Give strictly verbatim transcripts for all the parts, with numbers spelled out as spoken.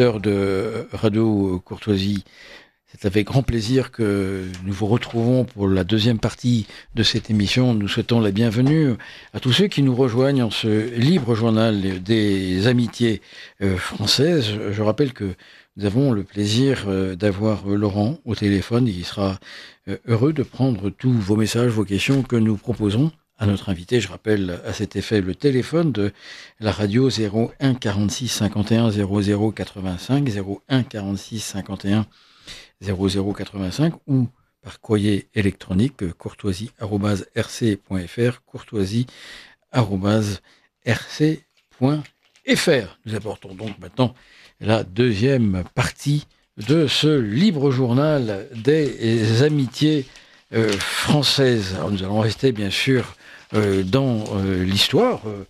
auditeurs de Radio Courtoisie, c'est avec grand plaisir que nous vous retrouvons pour la deuxième partie de cette émission. Nous souhaitons la bienvenue à tous ceux qui nous rejoignent en ce libre journal des amitiés euh, françaises. Je rappelle que nous avons le plaisir euh, d'avoir Laurent au téléphone. Il sera euh, heureux de prendre tous vos messages, vos questions que nous proposons à notre invité. Je rappelle à cet effet le téléphone de la radio zéro un quarante-six cinquante et un zéro zéro quatre-vingt-cinq, zéro un quarante-six cinquante et un zéro zéro quatre-vingt-cinq ou par courrier électronique courtoisie arobase r c point f r, courtoisie arobase r c point f r. Nous apportons donc maintenant la deuxième partie de ce libre journal des amitiés euh, françaises. Alors nous allons rester bien sûr euh, dans euh, l'histoire, euh,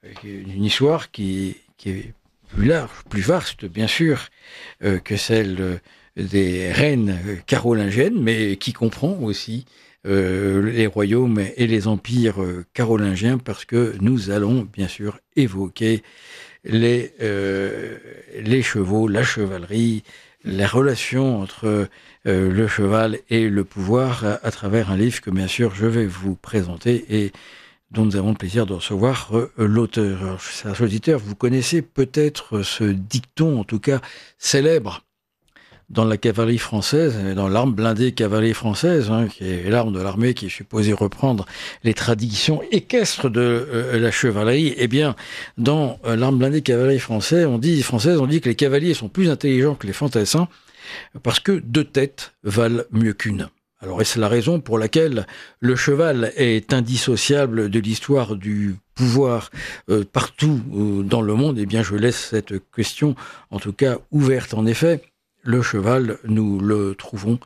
une histoire qui, qui est plus large, plus vaste bien sûr euh, que celle euh, des reines carolingiennes, mais qui comprend aussi euh, les royaumes et les empires euh, carolingiens, parce que nous allons bien sûr évoquer les, euh, les chevaux, la chevalerie, la relation entre euh, le cheval et le pouvoir à, à travers un livre que bien sûr je vais vous présenter et dont nous avons le plaisir de recevoir euh, l'auteur. Alors, chers auditeurs, vous connaissez peut-être ce dicton, en tout cas célèbre, dans la cavalerie française, dans l'arme blindée cavalerie française, hein, qui est l'arme de l'armée qui est supposée reprendre les traditions équestres de euh, la chevalerie. Eh bien, dans euh, l'arme blindée cavalerie française, on dit, française, on dit que les cavaliers sont plus intelligents que les fantassins parce que deux têtes valent mieux qu'une. Alors, est-ce la raison pour laquelle le cheval est indissociable de l'histoire du pouvoir euh, partout euh, dans le monde? Eh bien, je laisse cette question, en tout cas, ouverte. En effet, le cheval, nous le trouvons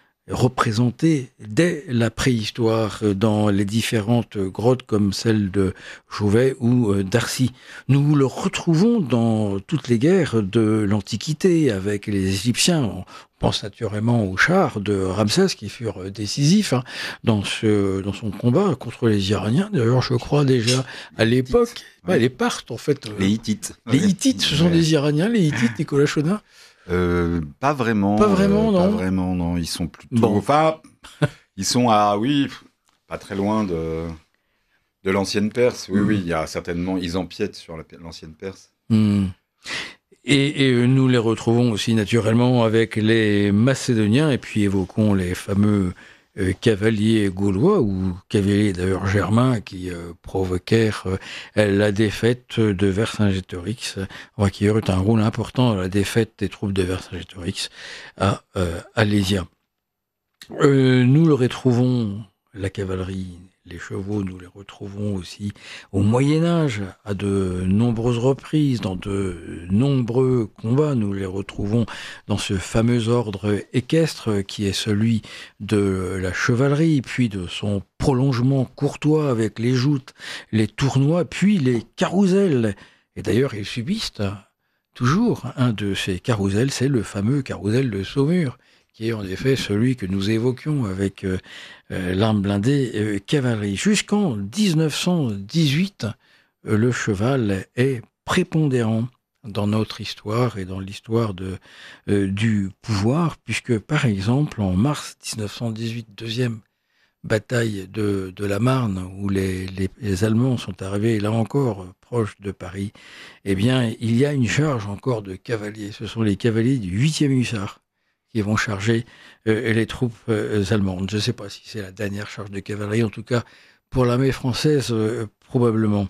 représenté dès la préhistoire dans les différentes grottes comme celle de Chauvet ou d'Arcy. Nous le retrouvons dans toutes les guerres de l'Antiquité avec les Égyptiens. On pense naturellement aux chars de Ramsès qui furent décisifs hein, dans, ce, dans son combat contre les Iraniens. D'ailleurs, je crois déjà à l'époque, les, ouais, les Parthes en fait. Les Hittites. Les Hittites, ce sont ouais. des Iraniens, les Hittites, Nicolas Chaudin. Euh, pas vraiment. Pas vraiment, euh, non. Pas vraiment, non. Ils sont plutôt. Bon. Enfin, ils sont à, oui, pas très loin de, de l'ancienne Perse. Oui, mmh. oui, il y a certainement. Ils empiètent sur la, l'ancienne Perse. Mmh. Et, et nous les retrouvons aussi naturellement avec les Macédoniens, et puis évoquons les fameux euh, cavaliers gaulois, ou cavaliers d'ailleurs germains, qui euh, provoquèrent euh, la défaite de Vercingétorix, qui aurait un rôle important dans la défaite des troupes de Vercingétorix à euh, Alésia. Euh, nous le retrouvons, la cavalerie, les chevaux, nous les retrouvons aussi au Moyen-Âge, à de nombreuses reprises, dans de nombreux combats. Nous les retrouvons dans ce fameux ordre équestre qui est celui de la chevalerie, puis de son prolongement courtois avec les joutes, les tournois, puis les carousels. Et d'ailleurs, ils subissent toujours un de ces carousels, c'est le fameux carrousel de Saumur, qui est en effet celui que nous évoquions avec euh, euh, l'arme blindée euh, cavalerie. Jusqu'en dix-neuf cent dix-huit, euh, le cheval est prépondérant dans notre histoire et dans l'histoire de, euh, du pouvoir, puisque par exemple en mars dix-neuf cent dix-huit, deuxième bataille de, de la Marne, où les, les, les Allemands sont arrivés, là encore, proches de Paris, eh bien, il y a une charge encore de cavaliers. Ce sont les cavaliers du huitième hussard qui vont charger euh, les troupes euh, allemandes. Je ne sais pas si c'est la dernière charge de cavalerie, en tout cas pour l'armée française, euh, probablement.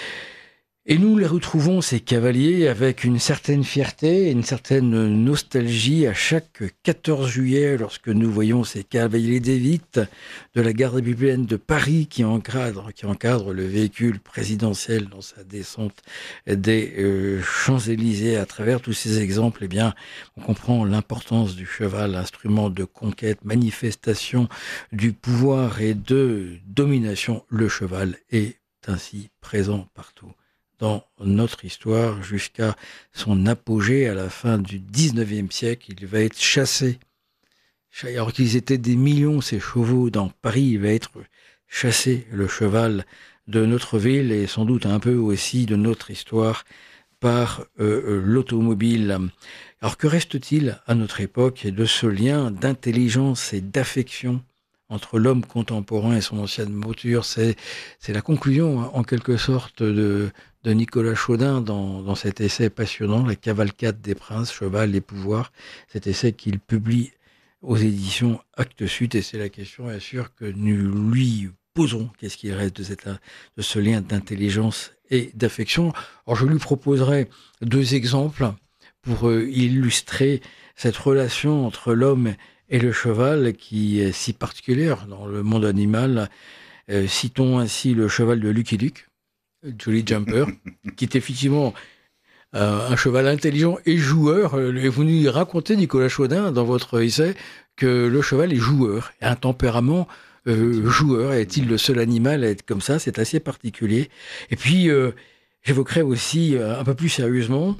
Et nous les retrouvons, ces cavaliers, avec une certaine fierté, une certaine nostalgie à chaque quatorze juillet, lorsque nous voyons ces cavaliers d'élite de la garde républicaine de Paris qui encadrent, qui encadrent le véhicule présidentiel dans sa descente des euh, Champs-Élysées. À travers tous ces exemples, eh bien, on comprend l'importance du cheval, instrument de conquête, manifestation du pouvoir et de domination. Le cheval est ainsi présent partout dans notre histoire, jusqu'à son apogée à la fin du dix-neuvième siècle. Il va être chassé. Alors qu'ils étaient des millions, ces chevaux, dans Paris, il va être chassé, le cheval de notre ville, et sans doute un peu aussi de notre histoire, par euh, l'automobile. Alors que reste-t-il à notre époque de ce lien d'intelligence et d'affection entre l'homme contemporain et son ancienne mouture? C'est, c'est la conclusion, hein, en quelque sorte, de, de Nicolas Chaudin dans, dans cet essai passionnant, La cavalcade des princes, cheval et pouvoir, cet essai qu'il publie aux éditions Actes Sud, et c'est la question, bien sûr, que nous lui posons. Qu'est-ce qu'il reste de, cette, de ce lien d'intelligence et d'affection? Alors, je lui proposerai deux exemples pour euh, illustrer cette relation entre l'homme et le cheval qui est si particulière dans le monde animal. Euh, citons ainsi le cheval de Lucky Luke, Jolly Jumper, qui est effectivement Euh, un cheval intelligent et joueur. Et vous nous racontez, Nicolas Chaudin, dans votre essai, que le cheval est joueur, a un tempérament euh, joueur. Est-il le seul animal à être comme ça? C'est assez particulier. Et puis, euh, j'évoquerai aussi, euh, un peu plus sérieusement,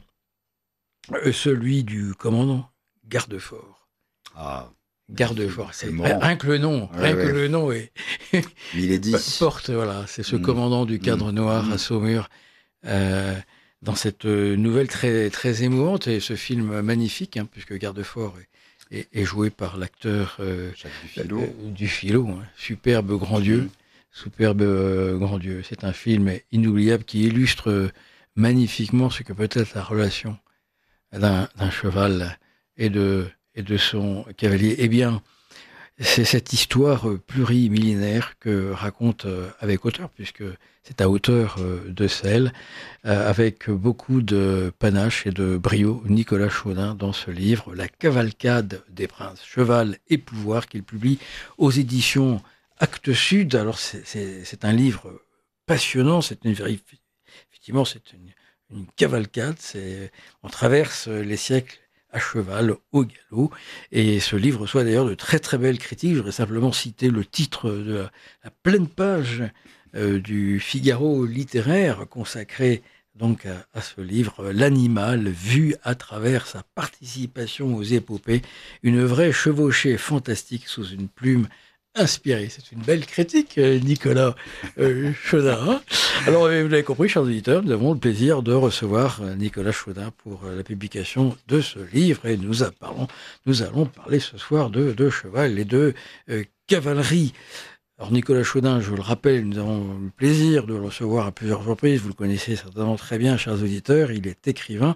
euh, celui du commandant Gardefort. Ah, Gardefort, c'est bon. rien que le nom, Ouais, rien ouais. que le nom est Milady. porte, voilà, c'est ce Mmh. commandant du cadre Mmh. noir Mmh. à Saumur. Euh, dans cette nouvelle très, très émouvante, et ce film magnifique, hein, puisque Gardefort est, est, est joué par l'acteur euh, Jacques Dufilot. euh, Dufilot, hein, superbe grand Dieu, Mmh. superbe euh, grand Dieu. C'est un film inoubliable qui illustre euh, magnifiquement ce que peut être la relation d'un, d'un cheval et de, et de son cavalier. Eh bien, c'est cette histoire plurimillénaire que raconte euh, avec hauteur, puisque c'est à hauteur euh, de celle, euh, avec beaucoup de panache et de brio, Nicolas Chaudin dans ce livre, La cavalcade des princes, cheval et pouvoir, qu'il publie aux éditions Actes Sud. Alors c'est, c'est, c'est un livre passionnant, c'est une, effectivement c'est une, une cavalcade, c'est, on traverse les siècles à cheval, au galop. Et ce livre reçoit d'ailleurs de très très belles critiques. Je voudrais simplement citer le titre de la, la pleine page euh, du Figaro littéraire consacré donc à, à ce livre, L'animal vu à travers sa participation aux épopées, une vraie chevauchée fantastique sous une plume inspirée. C'est une belle critique, Nicolas euh, Chaudin. Hein. Alors, vous l'avez compris, chers auditeurs, nous avons le plaisir de recevoir Nicolas Chaudin pour la publication de ce livre, et nous, parlons, nous allons parler ce soir de, de cheval et de euh, cavalerie. Alors, Nicolas Chaudin, je le rappelle, nous avons le plaisir de le recevoir à plusieurs reprises. Vous le connaissez certainement très bien, chers auditeurs. Il est écrivain.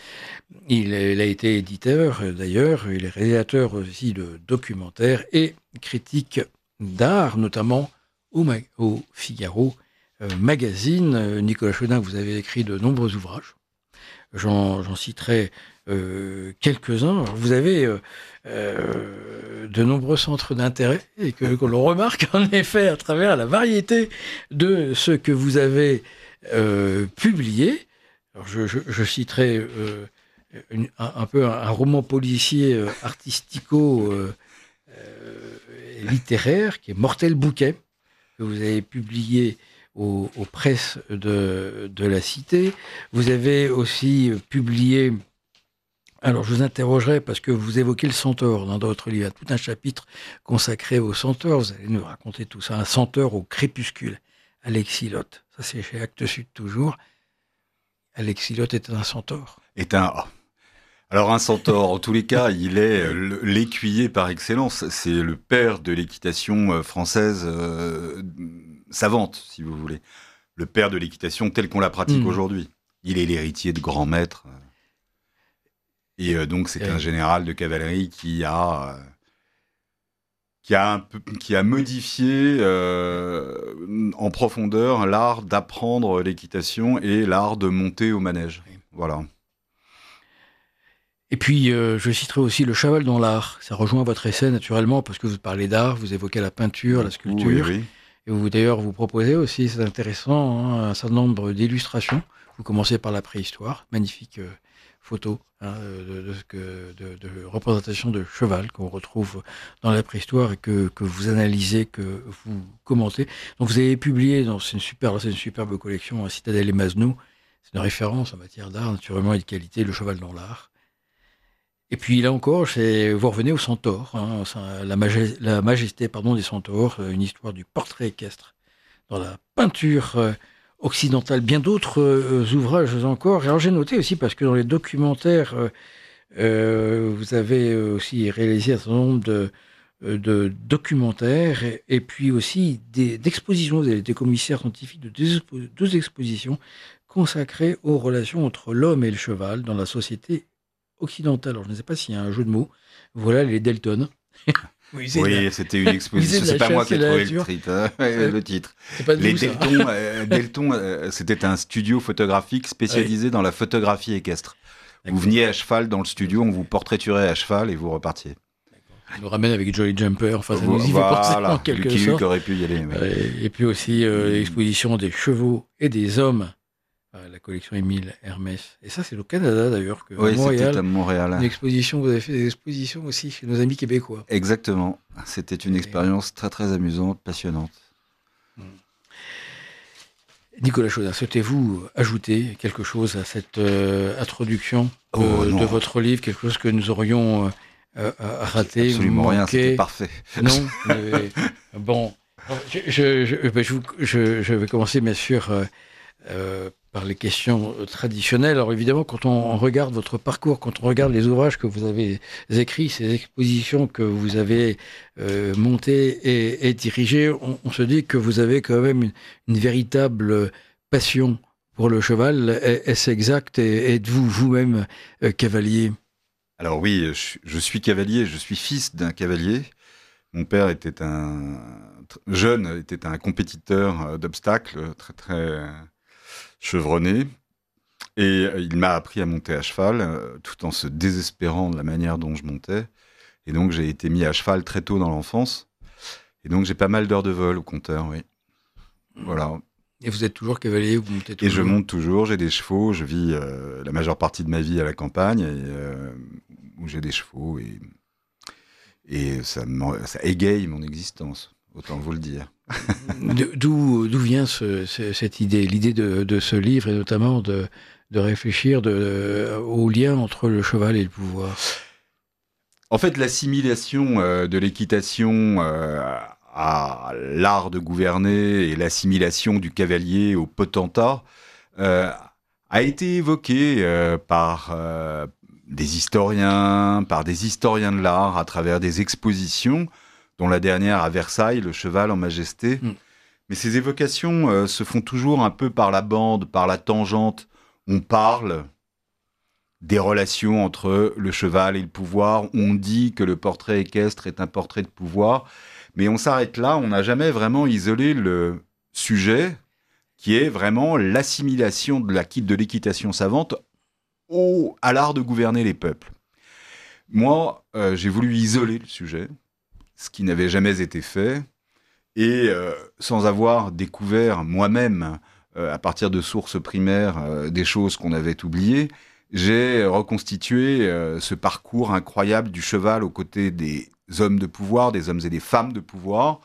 Il, il a été éditeur, d'ailleurs. Il est réalisateur aussi de documentaires et critique d'art, notamment au, Ma- au Figaro euh, Magazine. Euh, Nicolas Chaudin, vous avez écrit de nombreux ouvrages. J'en, j'en citerai euh, quelques-uns. Vous avez euh, euh, de nombreux centres d'intérêt et que, que l'on remarque en effet à travers la variété de ce que vous avez euh, publié. Alors je, je, je citerai euh, une, un, un peu un, un roman policier euh, artistico euh, euh, littéraire qui est Mortel Bouquet, que vous avez publié aux, aux presses de, de la Cité. Vous avez aussi publié, alors je vous interrogerai parce que vous évoquez le centaure dans votre livre, il y a tout un chapitre consacré au centaure, vous allez nous raconter tout ça, un centaure au crépuscule, Alexis Lotte, ça c'est chez Actes Sud toujours. Alexis Lotte est un centaure. Est un... Alors un centaure, en tous les cas, il est l'écuyer par excellence. C'est le père de l'équitation française euh, savante, si vous voulez. Le père de l'équitation telle qu'on la pratique mmh. aujourd'hui. Il est l'héritier de grands maîtres. Et euh, donc c'est euh... un général de cavalerie qui a... Euh, qui a, un peu, qui a modifié euh, en profondeur l'art d'apprendre l'équitation et l'art de monter au manège. Voilà. Et puis, euh, je citerai aussi le cheval dans l'art. Ça rejoint votre essai, naturellement, parce que vous parlez d'art, vous évoquez la peinture, la sculpture. Oui, oui. Et vous, d'ailleurs, vous proposez aussi, c'est intéressant, hein, un certain nombre d'illustrations. Vous commencez par la préhistoire, magnifique euh, photo hein, de, de, de, de, de représentation de cheval qu'on retrouve dans la préhistoire et que, que vous analysez, que vous commentez. Donc, vous avez publié, dans, c'est, une super, c'est une superbe collection, hein, Citadelle et Masnou. C'est une référence en matière d'art, naturellement, et de qualité, le cheval dans l'art. Et puis là encore, c'est, vous revenez au centaure, hein, la, majesté, la majesté pardon, des centaures, une histoire du portrait équestre dans la peinture euh, occidentale, bien d'autres euh, ouvrages encore. Alors j'ai noté aussi, parce que dans les documentaires, euh, euh, vous avez aussi réalisé un certain nombre de, de documentaires, et, et puis aussi des, d'expositions. Vous avez été commissaire scientifique de deux, expo- deux expositions consacrées aux relations entre l'homme et le cheval dans la société occidentale. Alors je ne sais pas s'il y a un jeu de mots. Voilà les Delton. Oui, la... c'était une exposition. C'est pas moi qui ai trouvé le, titre, hein, euh, le titre. C'est pas de les vous, Delton, euh, Delton euh, c'était un studio photographique spécialisé oui. dans la photographie équestre. D'accord. Vous veniez à cheval dans le studio, on vous portraiturait à cheval et vous repartiez. On nous ramène avec Jolly Jumper, enfin ça nous y voilà, fait penser en quelque Lucky sorte. Luke aurait pu y aller. Mais... Et, et puis aussi euh, l'exposition des chevaux et des hommes, euh, la collection Émile Hermès. Et ça c'est au Canada d'ailleurs. Que, oui, à Montréal, c'était à Montréal. Une exposition, vous avez fait des expositions aussi chez nos amis québécois. Exactement, c'était une et... expérience très très amusante, passionnante. Nicolas Chaudin, souhaitez-vous ajouter quelque chose à cette euh, introduction de, oh, de votre livre, quelque chose que nous aurions euh, raté? Absolument rien, c'était parfait. Non mais, bon, je, je, je, je, je, je vais commencer bien sûr euh, euh, par les questions traditionnelles. Alors évidemment, quand on regarde votre parcours, quand on regarde les ouvrages que vous avez écrits, ces expositions que vous avez euh, montées et, et dirigées, on, on se dit que vous avez quand même une, une véritable passion pour le cheval. Est-ce exact? Et êtes-vous vous-même euh, cavalier? Alors oui, je, je suis cavalier, je suis fils d'un cavalier. Mon père était un jeune, était un compétiteur d'obstacles très très chevronné, et il m'a appris à monter à cheval, euh, tout en se désespérant de la manière dont je montais. Et donc j'ai été mis à cheval très tôt dans l'enfance, et donc j'ai pas mal d'heures de vol au compteur, oui. Voilà. Et vous êtes toujours cavalier, vous montez toujours? Et je monte toujours, j'ai des chevaux, je vis euh, la majeure partie de ma vie à la campagne, et, euh, où j'ai des chevaux, et, et ça, ça égaye mon existence, autant vous le dire. D'où, d'où vient ce, ce, cette idée, l'idée de, de ce livre, et notamment de, de réfléchir de, de, au lien entre le cheval et le pouvoir? En fait, l'assimilation euh, de l'équitation euh, à l'art de gouverner et l'assimilation du cavalier au potentat euh, a été évoquée euh, par euh, des historiens, par des historiens de l'art à travers des expositions, dont la dernière à Versailles, le cheval en majesté. Mm. Mais ces évocations euh, se font toujours un peu par la bande, par la tangente. On parle des relations entre le cheval et le pouvoir. On dit que le portrait équestre est un portrait de pouvoir. Mais on s'arrête là, on n'a jamais vraiment isolé le sujet, qui est vraiment l'assimilation de, la, de l'équitation savante au, à l'art de gouverner les peuples. Moi, euh, j'ai voulu isoler le sujet, ce qui n'avait jamais été fait, et euh, sans avoir découvert moi-même, euh, à partir de sources primaires, euh, des choses qu'on avait oubliées, j'ai reconstitué euh, ce parcours incroyable du cheval aux côtés des hommes de pouvoir, des hommes et des femmes de pouvoir,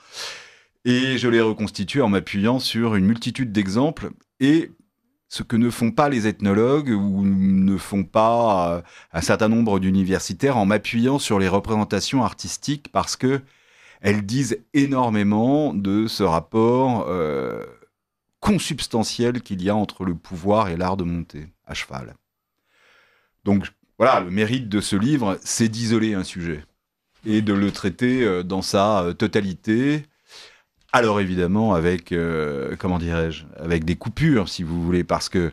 et je l'ai reconstitué en m'appuyant sur une multitude d'exemples, et ce que ne font pas les ethnologues ou ne font pas euh, un certain nombre d'universitaires, en m'appuyant sur les représentations artistiques, parce que elles disent énormément de ce rapport euh, consubstantiel qu'il y a entre le pouvoir et l'art de monter à cheval. Donc voilà, le mérite de ce livre, c'est d'isoler un sujet et de le traiter euh, dans sa euh, totalité. Alors évidemment avec, euh, comment dirais-je, avec des coupures, si vous voulez, parce que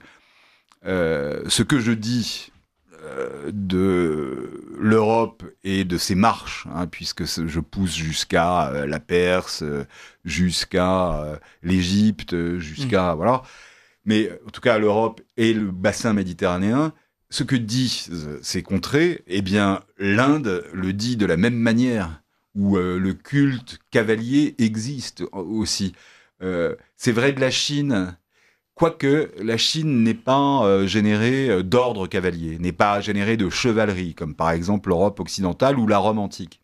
euh, ce que je dis euh, de l'Europe et de ses marches, hein, puisque je pousse jusqu'à euh, la Perse, euh, jusqu'à euh, l'Égypte, jusqu'à... Mmh. Voilà. Mais en tout cas, l'Europe et le bassin méditerranéen, ce que disent ces contrées, eh bien, l'Inde le dit de la même manière, où euh, le culte cavalier existe aussi. Euh, c'est vrai de la Chine, quoique la Chine n'est pas euh, générée d'ordre cavalier, n'est pas générée de chevalerie, comme par exemple l'Europe occidentale ou la Rome antique.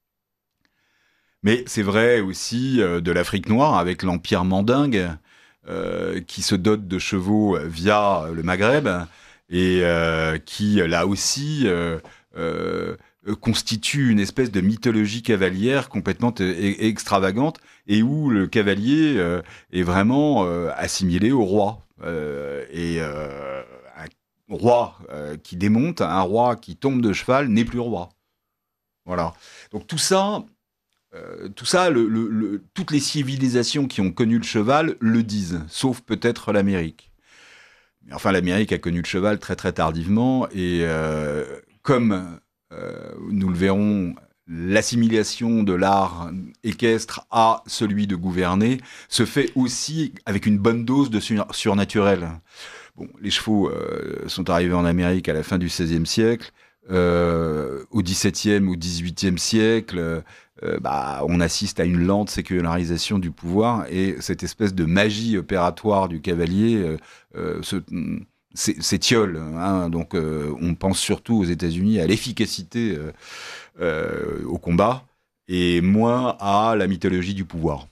Mais c'est vrai aussi euh, de l'Afrique noire, avec l'Empire mandingue, euh, qui se dote de chevaux via le Maghreb, et euh, qui, là aussi... Euh, euh, euh, constitue une espèce de mythologie cavalière complètement e- e- extravagante et où le cavalier euh, est vraiment euh, assimilé au roi. Euh, et euh, un roi euh, qui démonte, un roi qui tombe de cheval n'est plus roi. Voilà. Donc tout ça, euh, tout ça, le, le, le, toutes les civilisations qui ont connu le cheval le disent, sauf peut-être l'Amérique. Mais enfin, l'Amérique a connu le cheval très très tardivement et euh, comme euh, nous le verrons, l'assimilation de l'art équestre à celui de gouverner se fait aussi avec une bonne dose de sur- surnaturel. Bon, les chevaux euh, sont arrivés en Amérique à la fin du seizième siècle. Euh, au dix-septième ou dix-huitième siècle, euh, bah, on assiste à une lente sécularisation du pouvoir et cette espèce de magie opératoire du cavalier euh, euh, se, c'est, s'étiole. Hein, donc, euh, on pense surtout aux États-Unis à l'efficacité euh, euh, au combat et moins à la mythologie du pouvoir.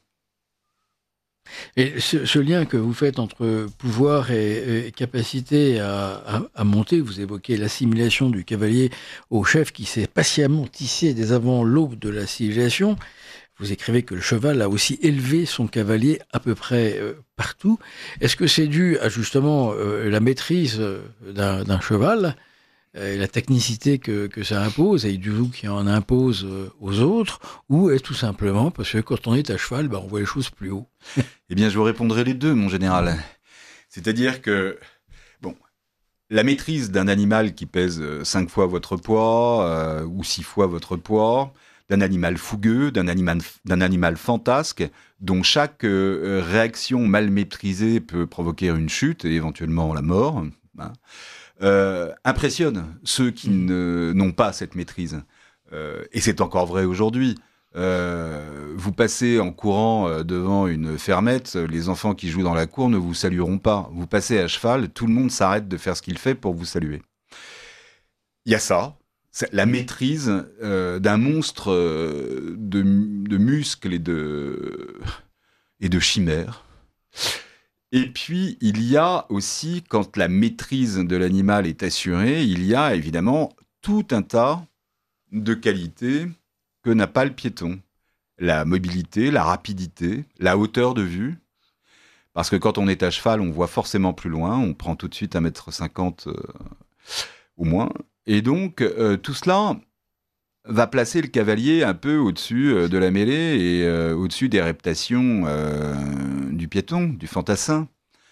Et ce, ce lien que vous faites entre pouvoir et, et capacité à, à, à monter, vous évoquez l'assimilation du cavalier au chef qui s'est patiemment tissé dès avant l'aube de la civilisation. Vous écrivez que le cheval a aussi élevé son cavalier à peu près euh, partout. Est-ce que c'est dû à justement euh, la maîtrise d'un, d'un cheval et la technicité que, que ça impose, et du coup qui en impose aux autres, ou est tout simplement parce que quand on est à cheval, ben on voit les choses plus haut? Eh bien, je vous répondrai les deux, mon général. C'est-à-dire que, bon, la maîtrise d'un animal qui pèse cinq fois votre poids, euh, ou six fois votre poids, d'un animal fougueux, d'un animal, d'un animal fantasque, dont chaque euh, réaction mal maîtrisée peut provoquer une chute et éventuellement la mort, hein, euh, impressionne ceux qui ne, n'ont pas cette maîtrise. Euh, et c'est encore vrai aujourd'hui. Euh, vous passez en courant euh, devant une fermette, les enfants qui jouent dans la cour ne vous salueront pas. Vous passez à cheval, tout le monde s'arrête de faire ce qu'il fait pour vous saluer. Il y a ça, c'est la maîtrise euh, d'un monstre euh, de, de muscles et de, et de chimères. Et puis, il y a aussi, quand la maîtrise de l'animal est assurée, il y a évidemment tout un tas de qualités que n'a pas le piéton. La mobilité, la rapidité, la hauteur de vue. Parce que quand on est à cheval, on voit forcément plus loin, on prend tout de suite un mètre cinquante euh, ou moins. Et donc, euh, tout cela va placer le cavalier un peu au-dessus euh, de la mêlée et euh, au-dessus des reptations euh, du piéton, du fantassin.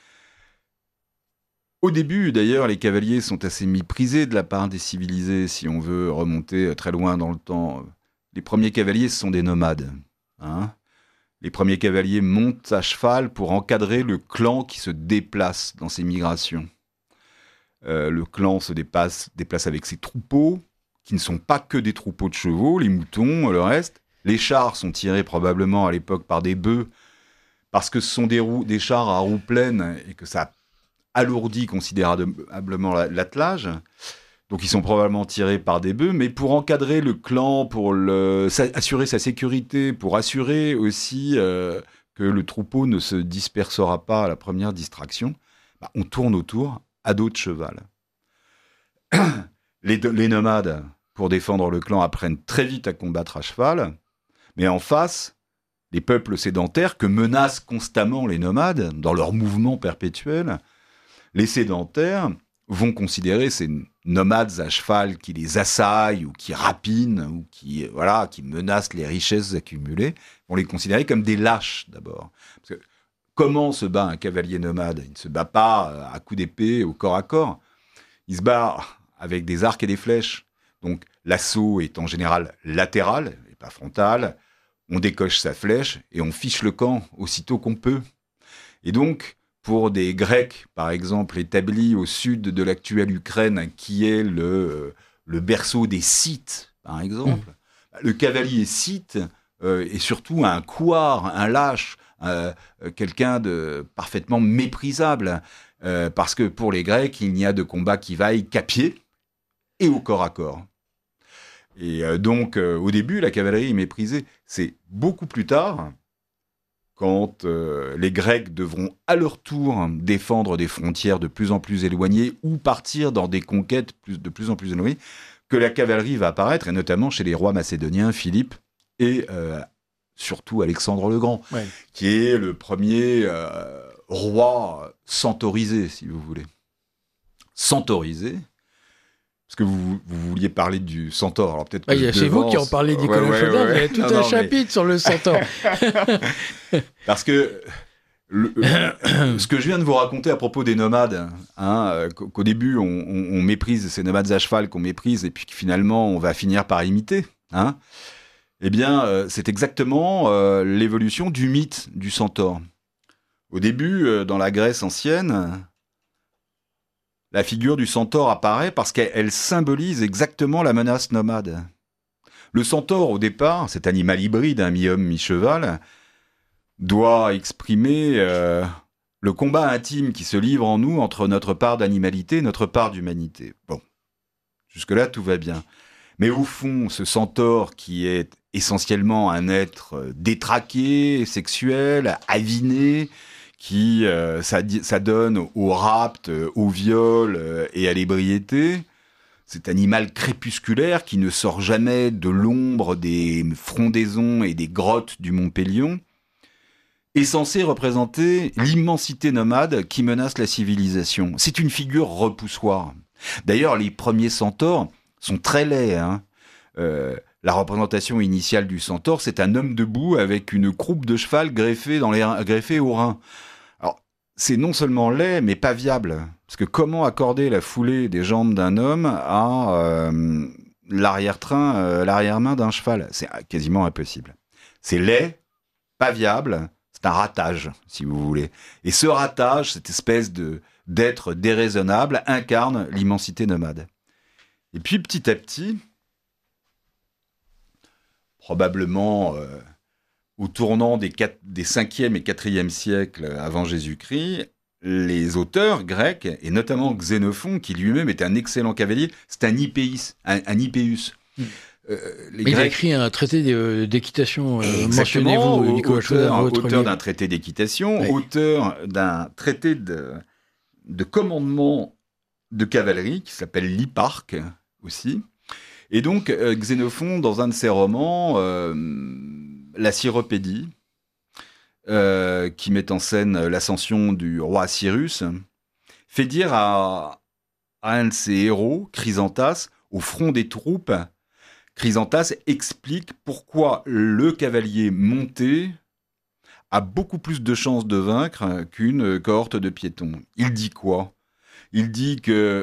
Au début, d'ailleurs, les cavaliers sont assez méprisés de la part des civilisés, si on veut remonter très loin dans le temps. Les premiers cavaliers, ce sont des nomades. Hein. Les premiers cavaliers montent à cheval pour encadrer le clan qui se déplace dans ses migrations. Euh, le clan se déplace, déplace avec ses troupeaux, qui ne sont pas que des troupeaux de chevaux, les moutons, le reste. Les chars sont tirés probablement à l'époque par des bœufs, parce que ce sont des, roues, des chars à roues pleines et que ça alourdit considérablement l'attelage. Donc ils sont probablement tirés par des bœufs, mais pour encadrer le clan, pour le, assurer sa sécurité, pour assurer aussi euh, que le troupeau ne se dispersera pas à la première distraction, bah, on tourne autour à dos de cheval. les, les nomades, pour défendre le clan, apprennent très vite à combattre à cheval, mais en face, les peuples sédentaires que menacent constamment les nomades dans leur mouvement perpétuel, les sédentaires vont considérer ces nomades à cheval qui les assaillent ou qui rapinent ou qui, voilà, qui menacent les richesses accumulées, vont les considérer comme des lâches d'abord. Parce que comment se bat un cavalier nomade ? Il ne se bat pas à coups d'épée au corps à corps. Il se bat avec des arcs et des flèches. Donc l'assaut est en général latéral et pas frontal. On décoche sa flèche et on fiche le camp aussitôt qu'on peut. Et donc, pour des Grecs, par exemple, établis au sud de l'actuelle Ukraine, qui est le, le berceau des Scythes, par exemple, mmh. le cavalier scythe euh, est surtout un couard, un lâche, euh, quelqu'un de parfaitement méprisable, euh, parce que pour les Grecs, il n'y a de combat qui vaille qu'à pied et au corps à corps. Et euh, donc, euh, au début, la cavalerie est méprisée. C'est beaucoup plus tard, quand euh, les Grecs devront à leur tour défendre des frontières de plus en plus éloignées ou partir dans des conquêtes plus, de plus en plus éloignées, que la cavalerie va apparaître, et notamment chez les rois macédoniens, Philippe et euh, surtout Alexandre le Grand, ouais. qui est le premier euh, roi centaurisé, si vous voulez. Centaurisé, parce que vous, vous vouliez parler du centaure. Alors peut-être que ah, c'est vous qui en parlez, Nicolas ouais, ouais, Chaudin, ouais, ouais. Il y a tout non, un non, chapitre mais... sur le centaure. Parce que le, ce que je viens de vous raconter à propos des nomades, hein, qu'au début on, on, on méprise ces nomades à cheval, qu'on méprise, et puis que finalement on va finir par imiter, hein, eh bien euh, c'est exactement euh, l'évolution du mythe du centaure. Au début, euh, dans la Grèce ancienne, la figure du centaure apparaît parce qu'elle symbolise exactement la menace nomade. Le centaure, au départ, cet animal hybride, hein, mi-homme, mi-cheval, doit exprimer euh, le combat intime qui se livre en nous entre notre part d'animalité et notre part d'humanité. Bon, jusque-là, tout va bien. Mais au fond, ce centaure qui est essentiellement un être détraqué, sexuel, aviné, qui euh, s'adonne au rapt, au viol euh, et à l'ébriété, cet animal crépusculaire qui ne sort jamais de l'ombre des frondaisons et des grottes du Mont Pélion, est censé représenter l'immensité nomade qui menace la civilisation. C'est une figure repoussoire. D'ailleurs, les premiers centaures sont très laids. Hein. Euh, la représentation initiale du centaure, c'est un homme debout avec une croupe de cheval greffée, dans les, greffée au rein. Alors, c'est non seulement laid, mais pas viable. Parce que comment accorder la foulée des jambes d'un homme à euh, l'arrière-train, euh, l'arrière-main d'un cheval ? C'est quasiment impossible. C'est laid, pas viable. C'est un ratage, si vous voulez. Et ce ratage, cette espèce de, d'être déraisonnable, incarne l'immensité nomade. Et puis, petit à petit, probablement euh, au tournant des, quatre, des cinquième et quatrième siècles avant Jésus-Christ, les auteurs grecs, et notamment Xénophon, qui lui-même était un excellent cavalier, c'est un hippéus. Un, un hippéus. Mm. Euh, les Grecs... Il a écrit un traité d'équitation, euh, mentionnez-vous, Nicolas Chaudin. Auteur, auteur d'un traité d'équitation, oui. auteur d'un traité de, de commandement de cavalerie, qui s'appelle l'Hipparque aussi. Et donc, euh, Xénophon, dans un de ses romans, euh, La Cyropédie, euh, qui met en scène l'ascension du roi Cyrus, fait dire à, à un de ses héros, Chrysantas, au front des troupes, Chrysantas explique pourquoi le cavalier monté a beaucoup plus de chances de vaincre qu'une cohorte de piétons. Il dit quoi ? Il dit que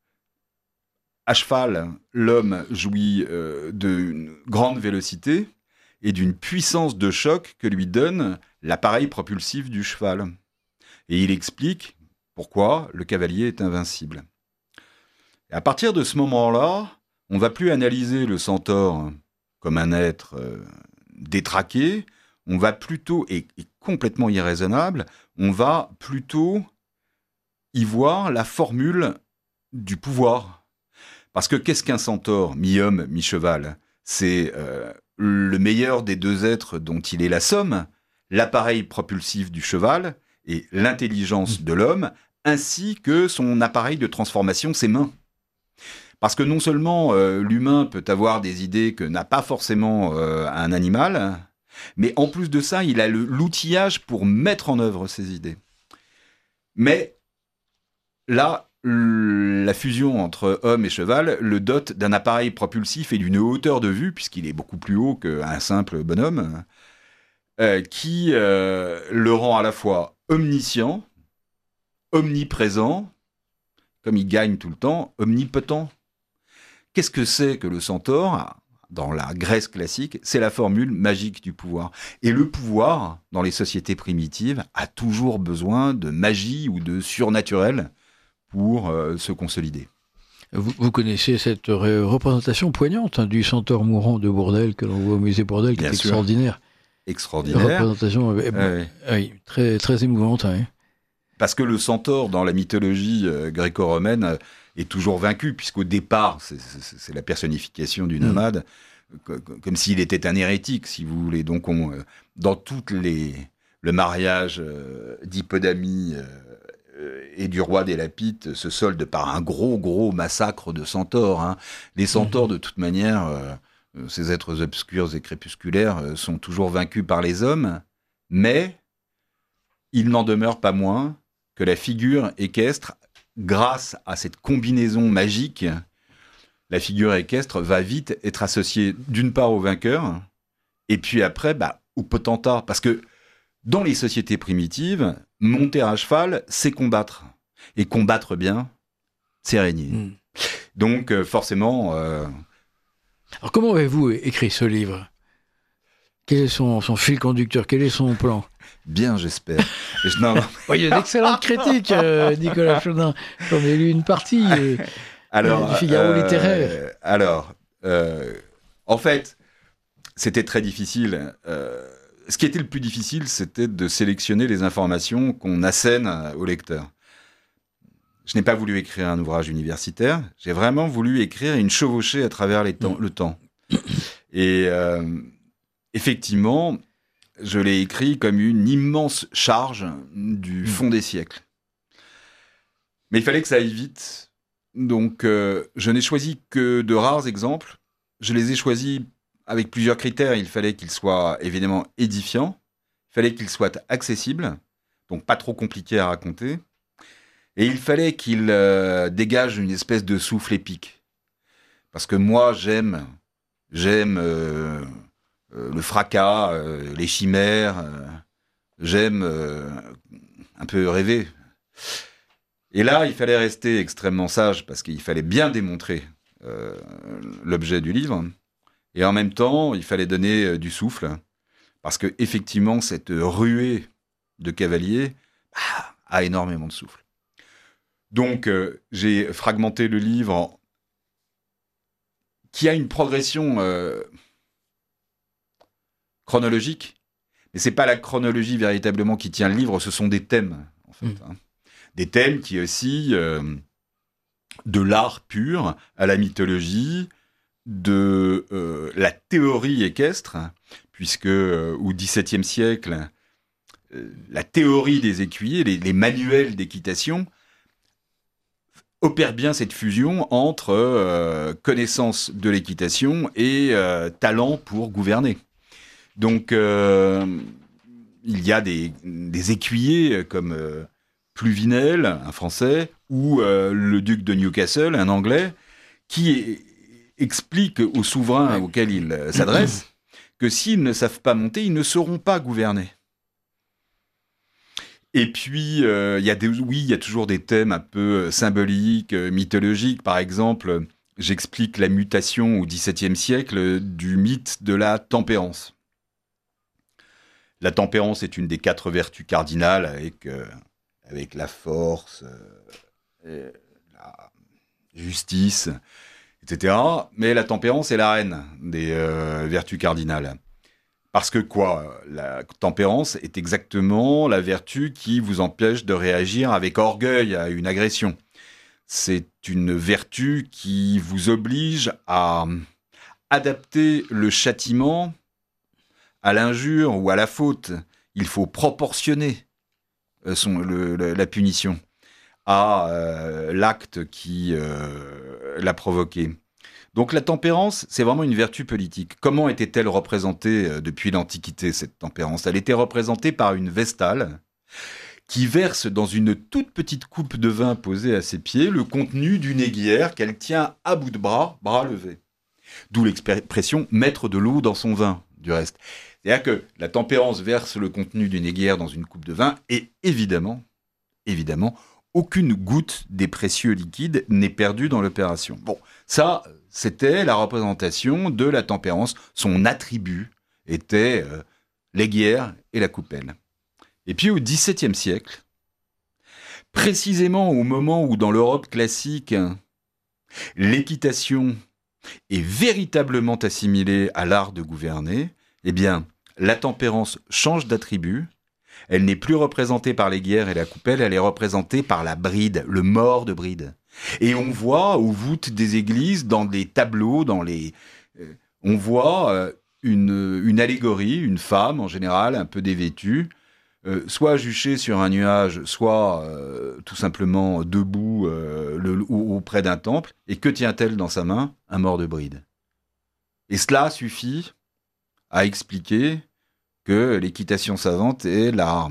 à cheval, l'homme jouit euh, d'une grande vélocité et d'une puissance de choc que lui donne l'appareil propulsif du cheval. Et il explique pourquoi le cavalier est invincible. Et à partir de ce moment-là, on ne va plus analyser le centaure comme un être euh, détraqué, on va plutôt, et, et complètement irraisonnable, on va plutôt y voir la formule du pouvoir. Parce que qu'est-ce qu'un centaure, mi-homme, mi-cheval ? C'est euh, le meilleur des deux êtres dont il est la somme, l'appareil propulsif du cheval et l'intelligence de l'homme, ainsi que son appareil de transformation, ses mains. Parce que non seulement euh, l'humain peut avoir des idées que n'a pas forcément euh, un animal, mais en plus de ça, il a le, l'outillage pour mettre en œuvre ces idées. Mais là, la fusion entre homme et cheval le dote d'un appareil propulsif et d'une hauteur de vue, puisqu'il est beaucoup plus haut qu'un simple bonhomme, euh, qui euh, le rend à la fois omniscient, omniprésent, comme il gagne tout le temps, omnipotent. Qu'est-ce que c'est que le centaure ? Dans la Grèce classique, c'est la formule magique du pouvoir. Et le pouvoir, dans les sociétés primitives, a toujours besoin de magie ou de surnaturel pour euh, se consolider. Vous, vous connaissez cette ré- représentation poignante hein, du centaure mourant de Bourdelle que l'on voit au musée Bourdelle, qui Bien est sûr. extraordinaire. Extraordinaire. Représentation euh, euh, oui. Oui, très, très émouvante. Hein. Parce que le centaure, dans la mythologie euh, gréco-romaine, euh, est toujours vaincu, puisqu'au départ, c'est, c'est, c'est la personnification du nomade, mmh. co- comme s'il était un hérétique, si vous voulez. Donc, on, euh, dans toutes les... le mariage euh, d'Hippodamie, euh, et du roi des Lapites se solde par un gros, gros massacre de centaures. Hein. Les centaures, de toute manière, euh, ces êtres obscurs et crépusculaires, euh, sont toujours vaincus par les hommes, mais il n'en demeure pas moins que la figure équestre, grâce à cette combinaison magique, la figure équestre va vite être associée d'une part au vainqueur, et puis après bah, au potentat. Parce que dans les sociétés primitives, monter à cheval, c'est combattre. Et combattre bien, c'est régner. Mmh. Donc euh, forcément... Euh... Alors comment avez-vous écrit ce livre ? Quel est son, son fil conducteur ? Quel est son plan ? Bien, j'espère. Je, non, non. Oh, il y a d'excellentes critiques, euh, Nicolas Chaudin. J'en ai lu une partie et, alors, euh, du Figaro euh, littéraire. Alors, euh, en fait, c'était très difficile. Euh, ce qui était le plus difficile, c'était de sélectionner les informations qu'on assène au lecteur. Je n'ai pas voulu écrire un ouvrage universitaire. J'ai vraiment voulu écrire une chevauchée à travers les temps, mmh. le temps. Et euh, effectivement, je l'ai écrit comme une immense charge du fond des siècles. Mais il fallait que ça aille vite. Donc, euh, je n'ai choisi que de rares exemples. Je les ai choisis avec plusieurs critères. Il fallait qu'ils soient évidemment édifiants. Il fallait qu'ils soient accessibles, donc pas trop compliqués à raconter. Et il fallait qu'ils euh, dégagent une espèce de souffle épique. Parce que moi, j'aime, j'aime euh, euh, le fracas, euh, les chimères. Euh, j'aime euh, un peu rêver. Et là, il fallait rester extrêmement sage parce qu'il fallait bien démontrer euh, l'objet du livre. Et en même temps, il fallait donner euh, du souffle parce que effectivement, cette ruée de cavaliers bah, a énormément de souffle. Donc, euh, j'ai fragmenté le livre en... qui a une progression euh, chronologique, mais c'est pas la chronologie véritablement qui tient le livre, ce sont des thèmes, en fait. Mmh. Hein. Des thèmes qui oscillent euh, de l'art pur à la mythologie, de euh, la théorie équestre, puisque euh, au dix-septième siècle, euh, la théorie des écuyers, les, les manuels d'équitation, opère bien cette fusion entre euh, connaissance de l'équitation et euh, talent pour gouverner. Donc, euh, il y a des, des écuyers comme euh, Pluvinel, un Français, ou euh, le duc de Newcastle, un Anglais, qui est, explique aux souverains auxquels ils euh, s'adressent que s'ils ne savent pas monter, ils ne sauront pas gouverner. Et puis, euh, y a des, oui, il y a toujours des thèmes un peu symboliques, euh, mythologiques. Par exemple, j'explique la mutation au dix-septième siècle du mythe de la tempérance. La tempérance est une des quatre vertus cardinales avec, euh, avec la force, euh, la justice, et cetera. Mais la tempérance est la reine des euh, vertus cardinales. Parce que quoi ? La tempérance est exactement la vertu qui vous empêche de réagir avec orgueil à une agression. C'est une vertu qui vous oblige à adapter le châtiment à l'injure ou à la faute. Il faut proportionner son, le, le, la punition à euh, l'acte qui euh, l'a provoqué. Donc la tempérance, c'est vraiment une vertu politique. Comment était-elle représentée euh, depuis l'Antiquité, cette tempérance ? Elle était représentée par une vestale qui verse dans une toute petite coupe de vin posée à ses pieds le contenu d'une aiguière qu'elle tient à bout de bras, bras levés. D'où l'expression « mettre de l'eau dans son vin », du reste. C'est-à-dire que la tempérance verse le contenu d'une aiguière dans une coupe de vin et évidemment, évidemment, aucune goutte des précieux liquides n'est perdue dans l'opération. Bon, ça, c'était la représentation de la tempérance. Son attribut était euh, l'aiguière et la coupelle. Et puis au dix-septième siècle, précisément au moment où dans l'Europe classique, l'équitation est véritablement assimilée à l'art de gouverner, eh bien, la tempérance change d'attribut. Elle n'est plus représentée par l'aiguière et la coupelle, elle est représentée par la bride, le mors de bride. Et on voit aux voûtes des églises, dans des tableaux, dans les, euh, on voit euh, une, une allégorie, une femme en général un peu dévêtue, euh, soit juché sur un nuage, soit euh, tout simplement debout euh, le, ou, ou près d'un temple. Et que tient-elle dans sa main ? Un mors de bride. Et cela suffit à expliquer que l'équitation savante est l'art.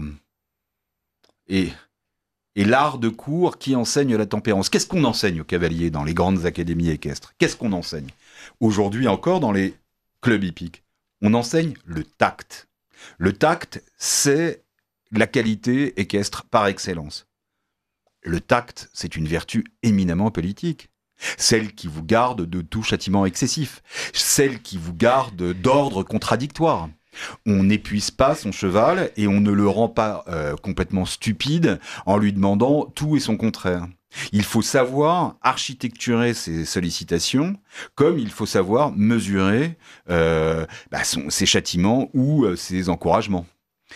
Et, et l'art de cour qui enseigne la tempérance. Qu'est-ce qu'on enseigne aux cavaliers dans les grandes académies équestres ? Qu'est-ce qu'on enseigne ? Aujourd'hui encore, dans les clubs hippiques, on enseigne le tact. Le tact, c'est la qualité équestre par excellence. Le tact, c'est une vertu éminemment politique. Celle qui vous garde de tout châtiment excessif. Celle qui vous garde d'ordre contradictoire. On n'épuise pas son cheval et on ne le rend pas euh, complètement stupide en lui demandant tout et son contraire. Il faut savoir architecturer ses sollicitations comme il faut savoir mesurer euh, bah, son, ses châtiments ou euh, ses encouragements.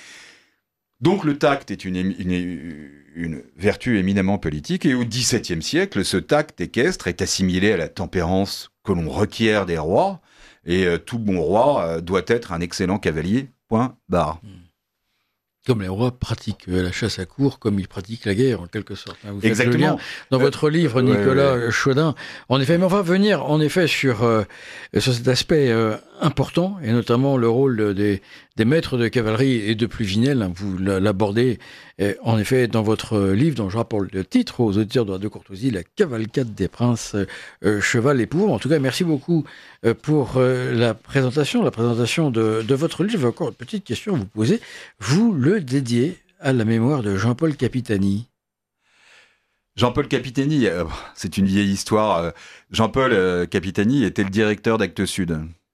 Donc le tact est une, une, une vertu éminemment politique et au dix-septième siècle, ce tact équestre est assimilé à la tempérance que l'on requiert des rois et euh, tout bon roi euh, doit être un excellent cavalier, point barre. Comme les rois pratiquent la chasse à courre, comme ils pratiquent la guerre, en quelque sorte. Vous faites Exactement. le lien dans votre livre, Nicolas ouais, ouais. Chaudin. En effet, mais on va venir, en effet, sur, euh, sur cet aspect euh, important, et notamment le rôle des, des maîtres de cavalerie et de Pluvinel. Vous l'abordez, euh, en effet, dans votre livre, dont je rappelle le titre aux auditeurs de Radio Courtoisie, La cavalcade des princes, euh, cheval et pour. En tout cas, merci beaucoup euh, pour euh, la présentation, la présentation de, de votre livre. J'ai encore une petite question à vous poser. Vous le dédié à la mémoire de Jean-Paul Capitani. Jean-Paul Capitani, euh, c'est une vieille histoire. Jean-Paul euh, Capitani était le directeur d'Actes Sud.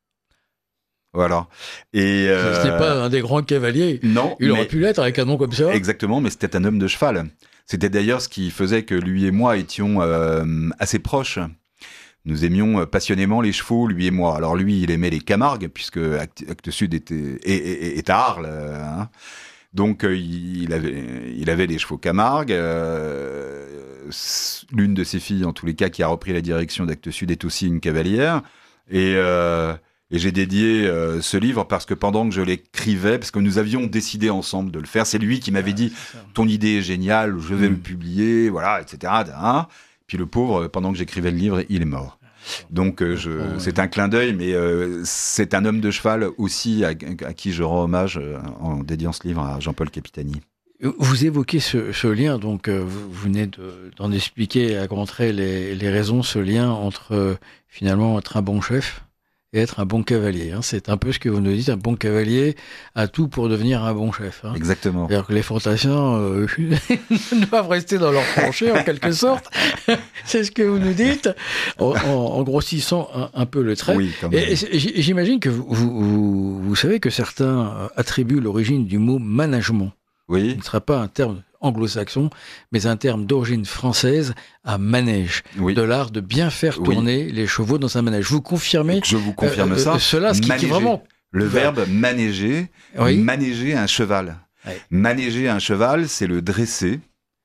Voilà. Et euh, ce n'est pas un des grands cavaliers. Non. Il aurait pu l'être avec un nom comme ça. Exactement, mais c'était un homme de cheval. C'était d'ailleurs ce qui faisait que lui et moi étions euh, assez proches. Nous aimions passionnément les chevaux, lui et moi. Alors lui, il aimait les Camargues, puisque Actes Sud était, est, est, est à Arles. Hein. Donc euh, il, avait, il avait des chevaux Camargue. Euh, l'une de ses filles, en tous les cas, qui a repris la direction d'Actes Sud, est aussi une cavalière. Et, euh, et j'ai dédié euh, ce livre parce que pendant que je l'écrivais, parce que nous avions décidé ensemble de le faire, c'est lui qui m'avait dit « ton idée est géniale, je vais mmh. le publier, voilà, et cetera » Puis le pauvre, pendant que j'écrivais le livre, il est mort. Donc euh, je, c'est un clin d'œil, mais euh, c'est un homme de cheval aussi à, à qui je rends hommage euh, en dédiant ce livre à Jean-Paul Capitani. Vous évoquez ce, ce lien, donc euh, vous, vous venez de, d'en expliquer à grands traits les, les raisons, ce lien entre euh, finalement être un bon chef et être un bon cavalier. Hein. C'est un peu ce que vous nous dites, un bon cavalier a tout pour devenir un bon chef. Hein. Exactement. C'est-à-dire que les fantassiens euh, doivent rester dans leur plancher en quelque sorte. C'est ce que vous nous dites, en, en, en grossissant un, un peu le trait. Oui, quand même. Et, et j'imagine que vous, vous, vous savez que certains attribuent l'origine du mot management. Oui. Ce ne sera pas un terme anglo-saxon, mais un terme d'origine française à manège, oui. de l'art de bien faire tourner oui. les chevaux dans un manège. Vous confirmez Je vous confirme euh, ça. Cela, ce qui, qui vraiment... Le verbe manéger, oui. manéger un cheval. Oui. Manéger un cheval, c'est le dresser,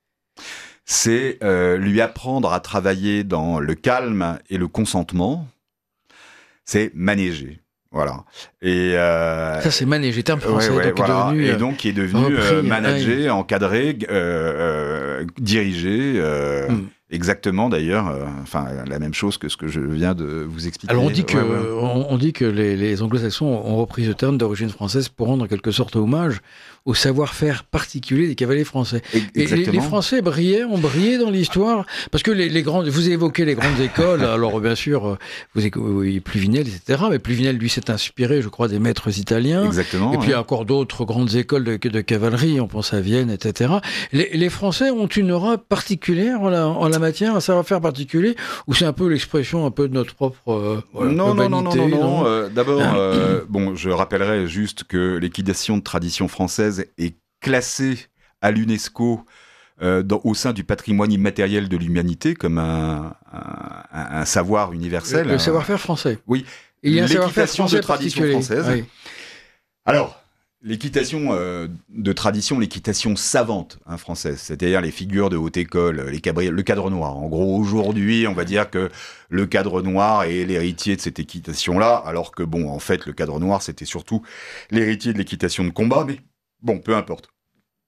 c'est euh, lui apprendre à travailler dans le calme et le consentement, c'est manéger. Voilà. Et euh, ça c'est manager, terme français, ouais, ouais, donc voilà. est devenu, et donc qui est devenu repris, euh, manager, ouais. encadrer, euh, euh, diriger. Euh, mm. Exactement d'ailleurs, euh, enfin la même chose que ce que je viens de vous expliquer. Alors on dit que ouais, ouais. On, on dit que les, les Anglo-Saxons ont repris ce terme d'origine française pour rendre en quelque sorte hommage au savoir-faire particulier des cavaliers français. Exactement. Et les, les Français brillaient, ont brillé dans l'histoire parce que les, les grandes, vous évoquez les grandes écoles. Alors bien sûr, vous évoquez Pluvinel, et cetera. Mais Pluvinel lui s'est inspiré, je crois, des maîtres italiens. Exactement. Et puis il ouais. y a encore d'autres grandes écoles de, de cavalerie. On pense à Vienne, et cetera. Les, les Français ont une aura particulière en la, en la matière, un savoir-faire particulier, ou c'est un peu l'expression un peu de notre propre euh, voilà, non, non, non, non, non, non, non. Euh, D'abord, euh, bon, je rappellerai juste que l'équitation de tradition française est classée à l'UNESCO euh, dans, au sein du patrimoine immatériel de l'humanité comme un, un, un savoir universel. Le, le savoir-faire français. Oui. Il y a un savoir-faire français de tradition française. Oui. Alors. L'équitation euh, de tradition, l'équitation savante hein, française, c'est-à-dire les figures de haute école, les cabri- le cadre noir. En gros, aujourd'hui, on va dire que le cadre noir est l'héritier de cette équitation-là, alors que bon, en fait, le cadre noir, c'était surtout l'héritier de l'équitation de combat, mais bon, peu importe.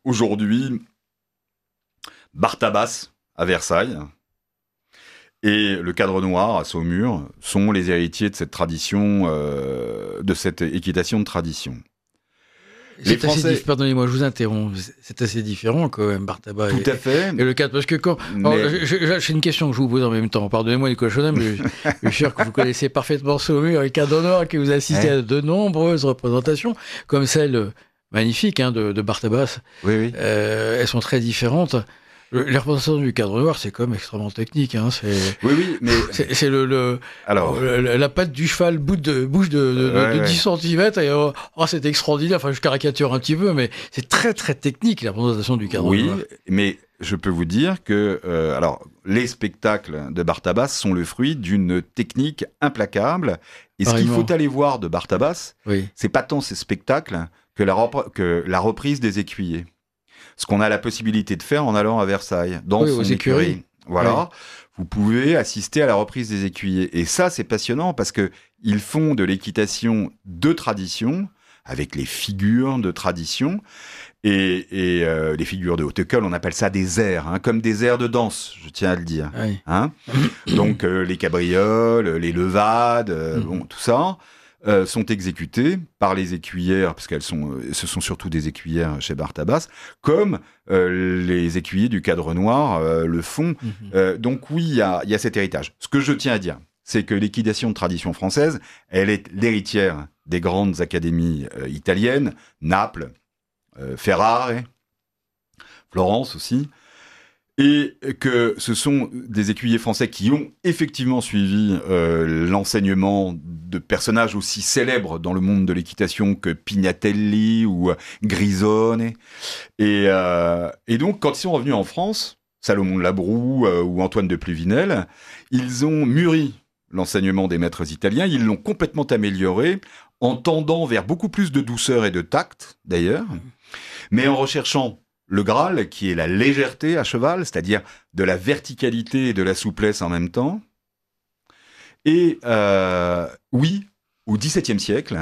aujourd'hui, Bartabas à Versailles et le Cadre Noir à Saumur sont les héritiers de cette tradition, euh, de cette équitation de tradition. Les Français... Diff... Pardonnez-moi, je vous interromps. C'est assez différent quand même, Bartabas Tout et, à fait. et le cadre. Parce que quand... Mais... Alors, j'ai une question que je vous pose en même temps. Pardonnez-moi, Nicolas Chaudin, mais je, je suis sûr que vous connaissez parfaitement Saumur et le Cadre Noir, que vous assistez ouais. à de nombreuses représentations, comme celle magnifique hein, de, de Bartabas. Oui, oui. Euh, elles sont très différentes. Les représentations du Cadre Noir, c'est quand même extrêmement technique. Hein. C'est, oui, oui, mais... C'est, c'est le, le, Alors... le, la patte du cheval bouge de, bouge de, de, ouais, de ouais. dix centimètres et oh, oh, c'est extraordinaire. Enfin, je caricature un petit peu, mais c'est très, très technique, la représentation du Cadre oui, Noir. Oui, mais je peux vous dire que euh, alors, les spectacles de Bartabas sont le fruit d'une technique implacable. Et Pareillement. Ce qu'il faut aller voir de Bartabas, oui. c'est pas tant ces spectacles que la, rep- que la reprise des écuyers. Ce qu'on a la possibilité de faire en allant à Versailles, dans oui, son aux écuries. écurie. Voilà, oui. Vous pouvez assister à la reprise des écuyers. Et ça, c'est passionnant parce que ils font de l'équitation de tradition, avec les figures de tradition, et, et euh, les figures de haute école, on appelle ça des airs, hein, comme des airs de danse, je tiens à le dire. Oui. Hein Donc euh, les cabrioles, les levades, euh, mm-hmm. bon, tout ça... Euh, sont exécutées par les écuyères, parce qu'elles sont, euh, ce sont surtout des écuyères chez Bartabas, comme euh, les écuyers du Cadre Noir euh, le font. Mmh. Euh, donc oui, il y a, y a cet héritage. Ce que je tiens à dire, c'est que l'équitation de tradition française, elle est l'héritière des grandes académies euh, italiennes, Naples, euh, Ferrare, Florence aussi, et que ce sont des écuyers français qui ont effectivement suivi euh, l'enseignement de personnages aussi célèbres dans le monde de l'équitation que Pignatelli ou euh, Grisone. Et, euh, et donc, quand ils sont revenus en France, Salomon de Labroue euh, ou Antoine de Pluvinel, ils ont mûri l'enseignement des maîtres italiens, ils l'ont complètement amélioré en tendant vers beaucoup plus de douceur et de tact, d'ailleurs, mais en recherchant le Graal, qui est la légèreté à cheval, c'est-à-dire de la verticalité et de la souplesse en même temps. Et euh, oui, au dix-septième siècle,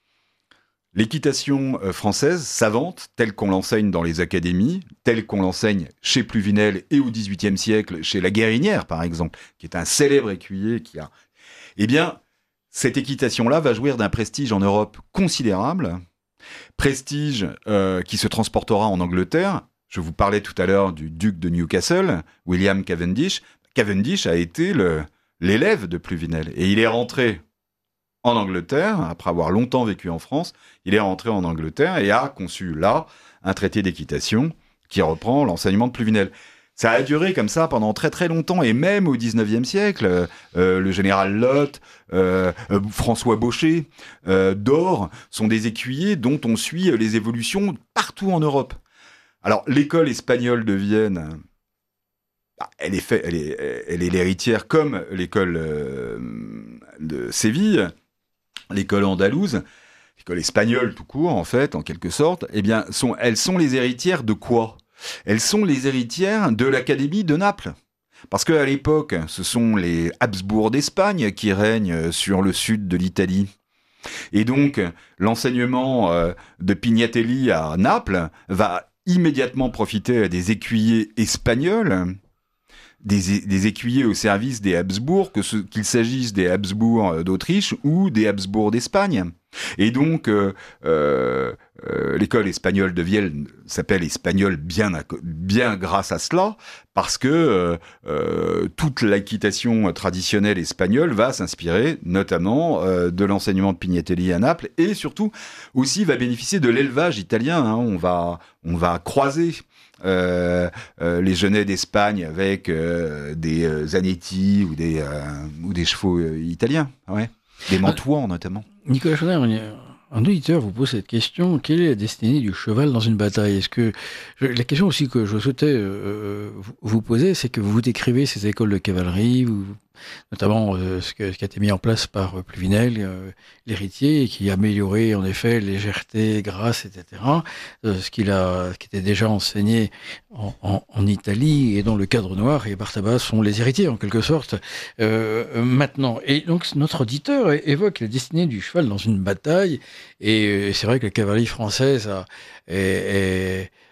l'équitation française savante, telle qu'on l'enseigne dans les académies, telle qu'on l'enseigne chez Pluvinel et au dix-huitième siècle chez La Guérinière, par exemple, qui est un célèbre écuyer qui a... Eh bien, cette équitation-là va jouir d'un prestige en Europe considérable, prestige euh, qui se transportera en Angleterre. Je vous parlais tout à l'heure du duc de Newcastle, William Cavendish. Cavendish a été le, l'élève de Pluvinel. Et il est rentré en Angleterre, après avoir longtemps vécu en France, il est rentré en Angleterre et a conçu là un traité d'équitation qui reprend l'enseignement de Pluvinel. Ça a duré comme ça pendant très très longtemps, et même au dix-neuvième siècle, euh, le général Lotte, euh, euh, François Baucher, euh, Dore sont des écuyers dont on suit les évolutions partout en Europe. Alors, l'école espagnole de Vienne, bah, elle, est fait, elle, est, elle est l'héritière comme l'école euh, de Séville, l'école andalouse, l'école espagnole tout court en fait, en quelque sorte, eh bien, sont, elles sont les héritières de quoi ? Elles sont les héritières de l'Académie de Naples. Parce qu'à l'époque, ce sont les Habsbourg d'Espagne qui règnent sur le sud de l'Italie. Et donc, l'enseignement euh, de Pignatelli à Naples va immédiatement profiter à des écuyers espagnols, des, des écuyers au service des Habsbourg, que ce, qu'il s'agisse des Habsbourg d'Autriche ou des Habsbourg d'Espagne. Et donc, euh, euh, euh, l'école espagnole de Vienne s'appelle espagnole bien, bien grâce à cela, parce que euh, euh, toute l'équitation traditionnelle espagnole va s'inspirer notamment euh, de l'enseignement de Pignatelli à Naples, et surtout aussi va bénéficier de l'élevage italien. Hein. On va, on va croiser Euh, euh, les genêts d'Espagne avec euh, des euh, Zanetti ou des, euh, ou des chevaux euh, italiens, ouais. Des Mantuans notamment. Nicolas Chaudin, un auditeur vous pose cette question: quelle est la destinée du cheval dans une bataille? Est-ce que je, la question aussi que je souhaitais euh, vous, vous poser, c'est que vous décrivez ces écoles de cavalerie, vous, notamment euh, ce, que, ce qui a été mis en place par euh, Pluvinel, euh, l'héritier, qui a amélioré en effet légèreté, grâce, et cetera. Euh, ce qu'il a, ce qui était déjà enseigné en, en, en Italie, et dont le Cadre Noir et Bartabas sont les héritiers en quelque sorte euh, maintenant. Et donc notre auditeur évoque la destinée du cheval dans une bataille, et c'est vrai que la cavalerie française a, est, est,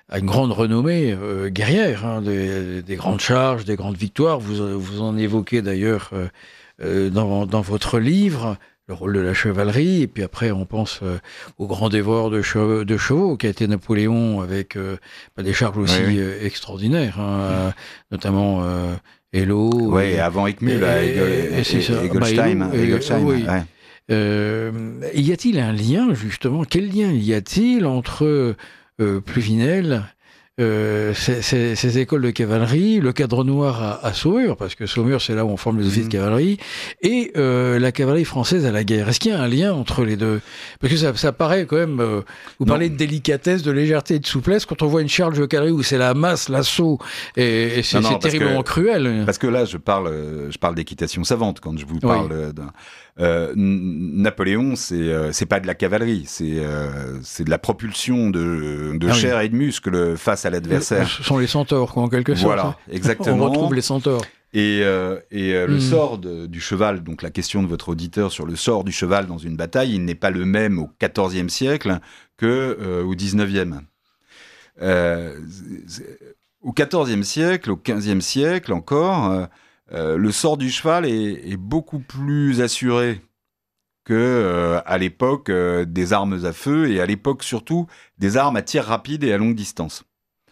a une grande renommée euh, guerrière, hein, des, des grandes charges, des grandes victoires. Vous, vous en évoquez d'ailleurs euh, euh, dans, dans votre livre, le rôle de la chevalerie, et puis après on pense euh, au grand dévoreur de, che- de chevaux qui a été Napoléon, avec euh, bah, des charges aussi Oui, oui. euh, extraordinaires, hein, notamment euh, Eylau. Oui, et, avant Eckmühl, à et- Egel- et c'est ça. Egolstein. Bah, Eylau, et- Egolstein, oui. ouais. Euh, y a-t-il un lien, justement, quel lien y a-t-il entre euh, Pluvinel, euh, ces, ces, ces écoles de cavalerie, le cadre noir à, à Saumur, parce que Saumur, c'est là où on forme les officiers Mhm. de cavalerie, et euh, la cavalerie française à la guerre? Est-ce qu'il y a un lien entre les deux? Parce que ça, ça paraît quand même... Euh, vous Non. parlez de délicatesse, de légèreté et de souplesse, quand on voit une charge de cavalerie où c'est la masse, l'assaut, et, et c'est Non, non, c'est parce terriblement que- cruel. Parce que là, je parle, euh, je parle d'équitation savante quand je vous Oui. parle euh, d'un. Euh, N- Napoléon, c'est euh, c'est pas de la cavalerie, c'est euh, c'est de la propulsion de, de Ah oui. chair et de muscle face à l'adversaire. Ce sont les centaures, quoi, en quelque sorte. Voilà, exactement. On retrouve les centaures. Et, euh, et euh, le Mm. sort de- du cheval, donc la question de votre auditeur sur le sort du cheval dans une bataille, il n'est pas le même au quatorzième siècle que euh, au dix-neuvième. Euh, c'est- au quatorzième siècle, au quinzième siècle encore, euh, euh, le sort du cheval est, est beaucoup plus assuré que euh, à l'époque euh, des armes à feu et à l'époque surtout des armes à tir rapide et à longue distance.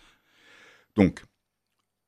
Donc, pourquoi ?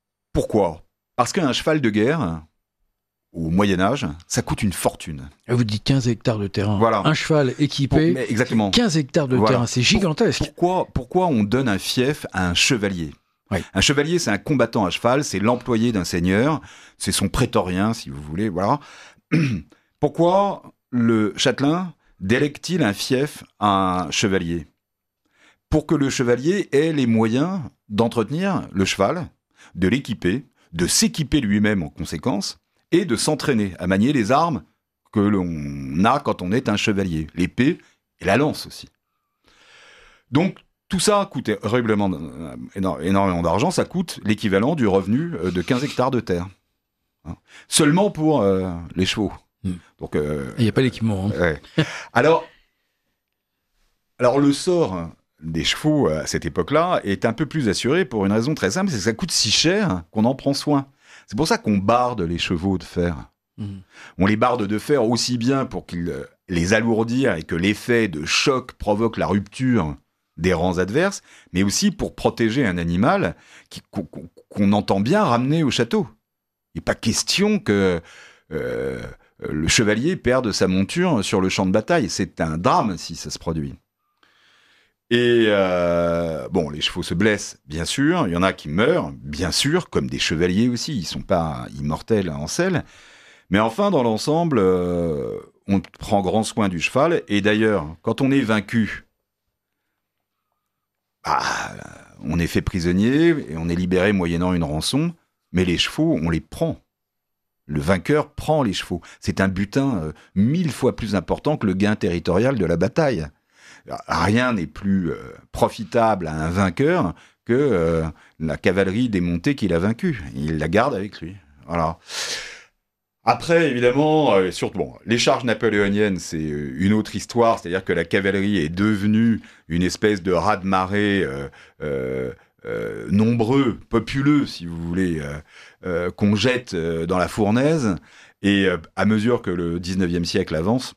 Parce qu'un cheval de guerre, au Moyen-Âge, ça coûte une fortune. Vous dites quinze hectares de terrain. Voilà. Un cheval Pour- équipé, mais exactement. quinze hectares de Voilà. terrain, c'est gigantesque. Pourquoi, pourquoi on donne un fief à un chevalier ? Oui. Un chevalier, c'est un combattant à cheval, c'est l'employé d'un seigneur, c'est son prétorien, si vous voulez, voilà. Pourquoi le châtelain délègue-t-il un fief à un chevalier ? Pour que le chevalier ait les moyens d'entretenir le cheval, de l'équiper, de s'équiper lui-même en conséquence, et de s'entraîner à manier les armes que l'on a quand on est un chevalier, l'épée et la lance aussi. Donc, tout ça coûte horriblement, euh, éno- énormément d'argent, ça coûte l'équivalent du revenu euh, de quinze hectares de terre. Hein. Seulement pour euh, les chevaux. Mm. Donc, euh, Il n'y a pas l'équipement. hein. ouais. alors, alors, le sort des chevaux à cette époque-là est un peu plus assuré pour une raison très simple, c'est que ça coûte si cher qu'on en prend soin. C'est pour ça qu'on barde les chevaux de fer. Mm. On les barde de fer aussi bien pour qu'ils euh, les alourdir et que l'effet de choc provoque la rupture des rangs adverses, mais aussi pour protéger un animal qui, qu'on, qu'on entend bien ramener au château. Il n'est pas question que euh, le chevalier perde sa monture sur le champ de bataille. C'est un drame si ça se produit. Et euh, bon, les chevaux se blessent, bien sûr. Il y en a qui meurent, bien sûr, comme des chevaliers aussi. Ils ne sont pas immortels en selle. Mais enfin, dans l'ensemble, euh, on prend grand soin du cheval. Et d'ailleurs, quand on est vaincu, bah, on est fait prisonnier et on est libéré moyennant une rançon. Mais les chevaux, on les prend. Le vainqueur prend les chevaux. C'est un butin euh, mille fois plus important que le gain territorial de la bataille. Rien n'est plus euh, profitable à un vainqueur que euh, la cavalerie démontée qu'il a vaincue. Il la garde avec lui. Voilà. Après, évidemment, euh, surtout, bon, les charges napoléoniennes, c'est euh, une autre histoire. C'est-à-dire que la cavalerie est devenue une espèce de raz-de-marée euh, euh, euh, nombreux, populeux, si vous voulez, euh, euh, qu'on jette euh, dans la fournaise. Et euh, à mesure que le dix-neuvième siècle avance,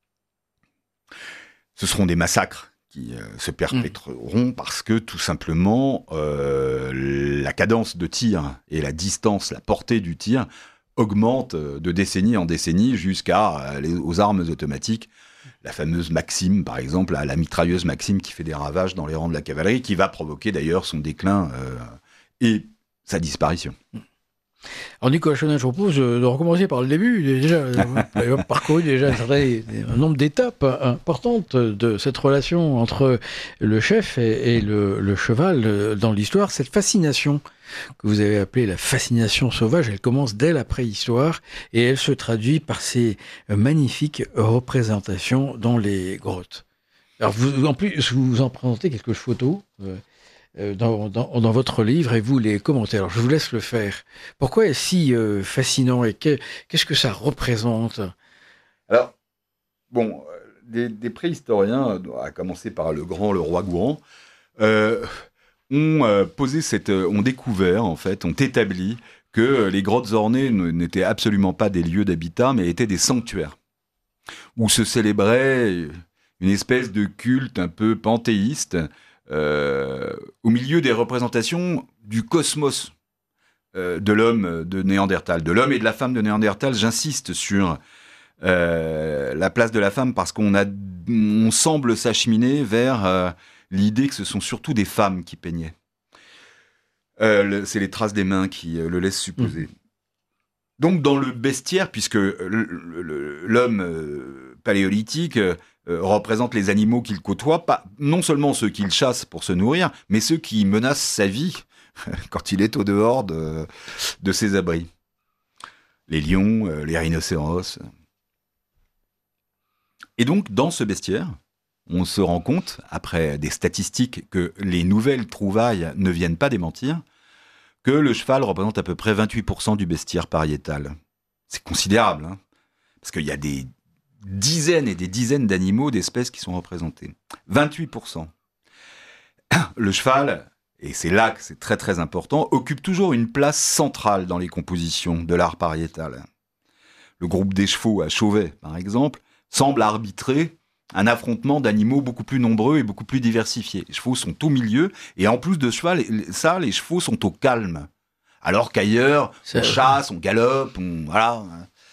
ce seront des massacres qui euh, se perpétreront mmh. parce que, tout simplement, euh, la cadence de tir et la distance, la portée du tir augmente de décennie en décennie jusqu'à euh, les, aux armes automatiques. La fameuse Maxime, par exemple, la mitrailleuse Maxime qui fait des ravages dans les rangs de la cavalerie, qui va provoquer d'ailleurs son déclin euh, et sa disparition. Alors Nicolas Chenin, je propose de recommencer par le début. Déjà, vous avez parcouru déjà un, certain, un nombre d'étapes importantes de cette relation entre le chef et, et le, le cheval dans l'histoire. Cette fascination que vous avez appelée la fascination sauvage, elle commence dès la préhistoire et elle se traduit par ces magnifiques représentations dans les grottes. Alors vous, en plus, vous en présentez quelques photos euh, Dans, dans, dans votre livre et vous les commentez. Alors je vous laisse le faire. Pourquoi est-ce si euh, fascinant et que, qu'est-ce que ça représente ? Alors, bon, des, des préhistoriens, à commencer par le grand, le roi Gourand, euh, ont euh, posé cette, euh, ont découvert en fait, ont établi que euh, les grottes ornées n- n'étaient absolument pas des lieux d'habitat, mais étaient des sanctuaires où se célébrait une espèce de culte un peu panthéiste euh, au milieu des représentations du cosmos euh, de l'homme de Néandertal, de l'homme et de la femme de Néandertal. J'insiste sur euh, la place de la femme parce qu'on a, on semble s'acheminer vers euh, l'idée que ce sont surtout des femmes qui peignaient. Euh, le, c'est les traces des mains qui euh, le laissent supposer. Mmh. Donc dans le bestiaire, puisque le, le, l'homme euh, paléolithique euh, représente les animaux qu'il côtoie, pas, non seulement ceux qu'il chasse pour se nourrir, mais ceux qui menacent sa vie quand il est au dehors de, de ses abris. Les lions, euh, les rhinocéros. Et donc dans ce bestiaire, on se rend compte, après des statistiques que les nouvelles trouvailles ne viennent pas démentir, que le cheval représente à peu près vingt-huit pour cent du bestiaire pariétal. C'est considérable, hein, parce qu'il y a des dizaines et des dizaines d'animaux, d'espèces qui sont représentés. vingt-huit pour cent. Le cheval, et c'est là que c'est très très important, occupe toujours une place centrale dans les compositions de l'art pariétal. Le groupe des chevaux à Chauvet, par exemple, semble arbitrer un affrontement d'animaux beaucoup plus nombreux et beaucoup plus diversifiés. Les chevaux sont au milieu, et en plus de cheval, ça, les chevaux sont au calme. Alors qu'ailleurs, c'est... on chasse, on galope, on... voilà.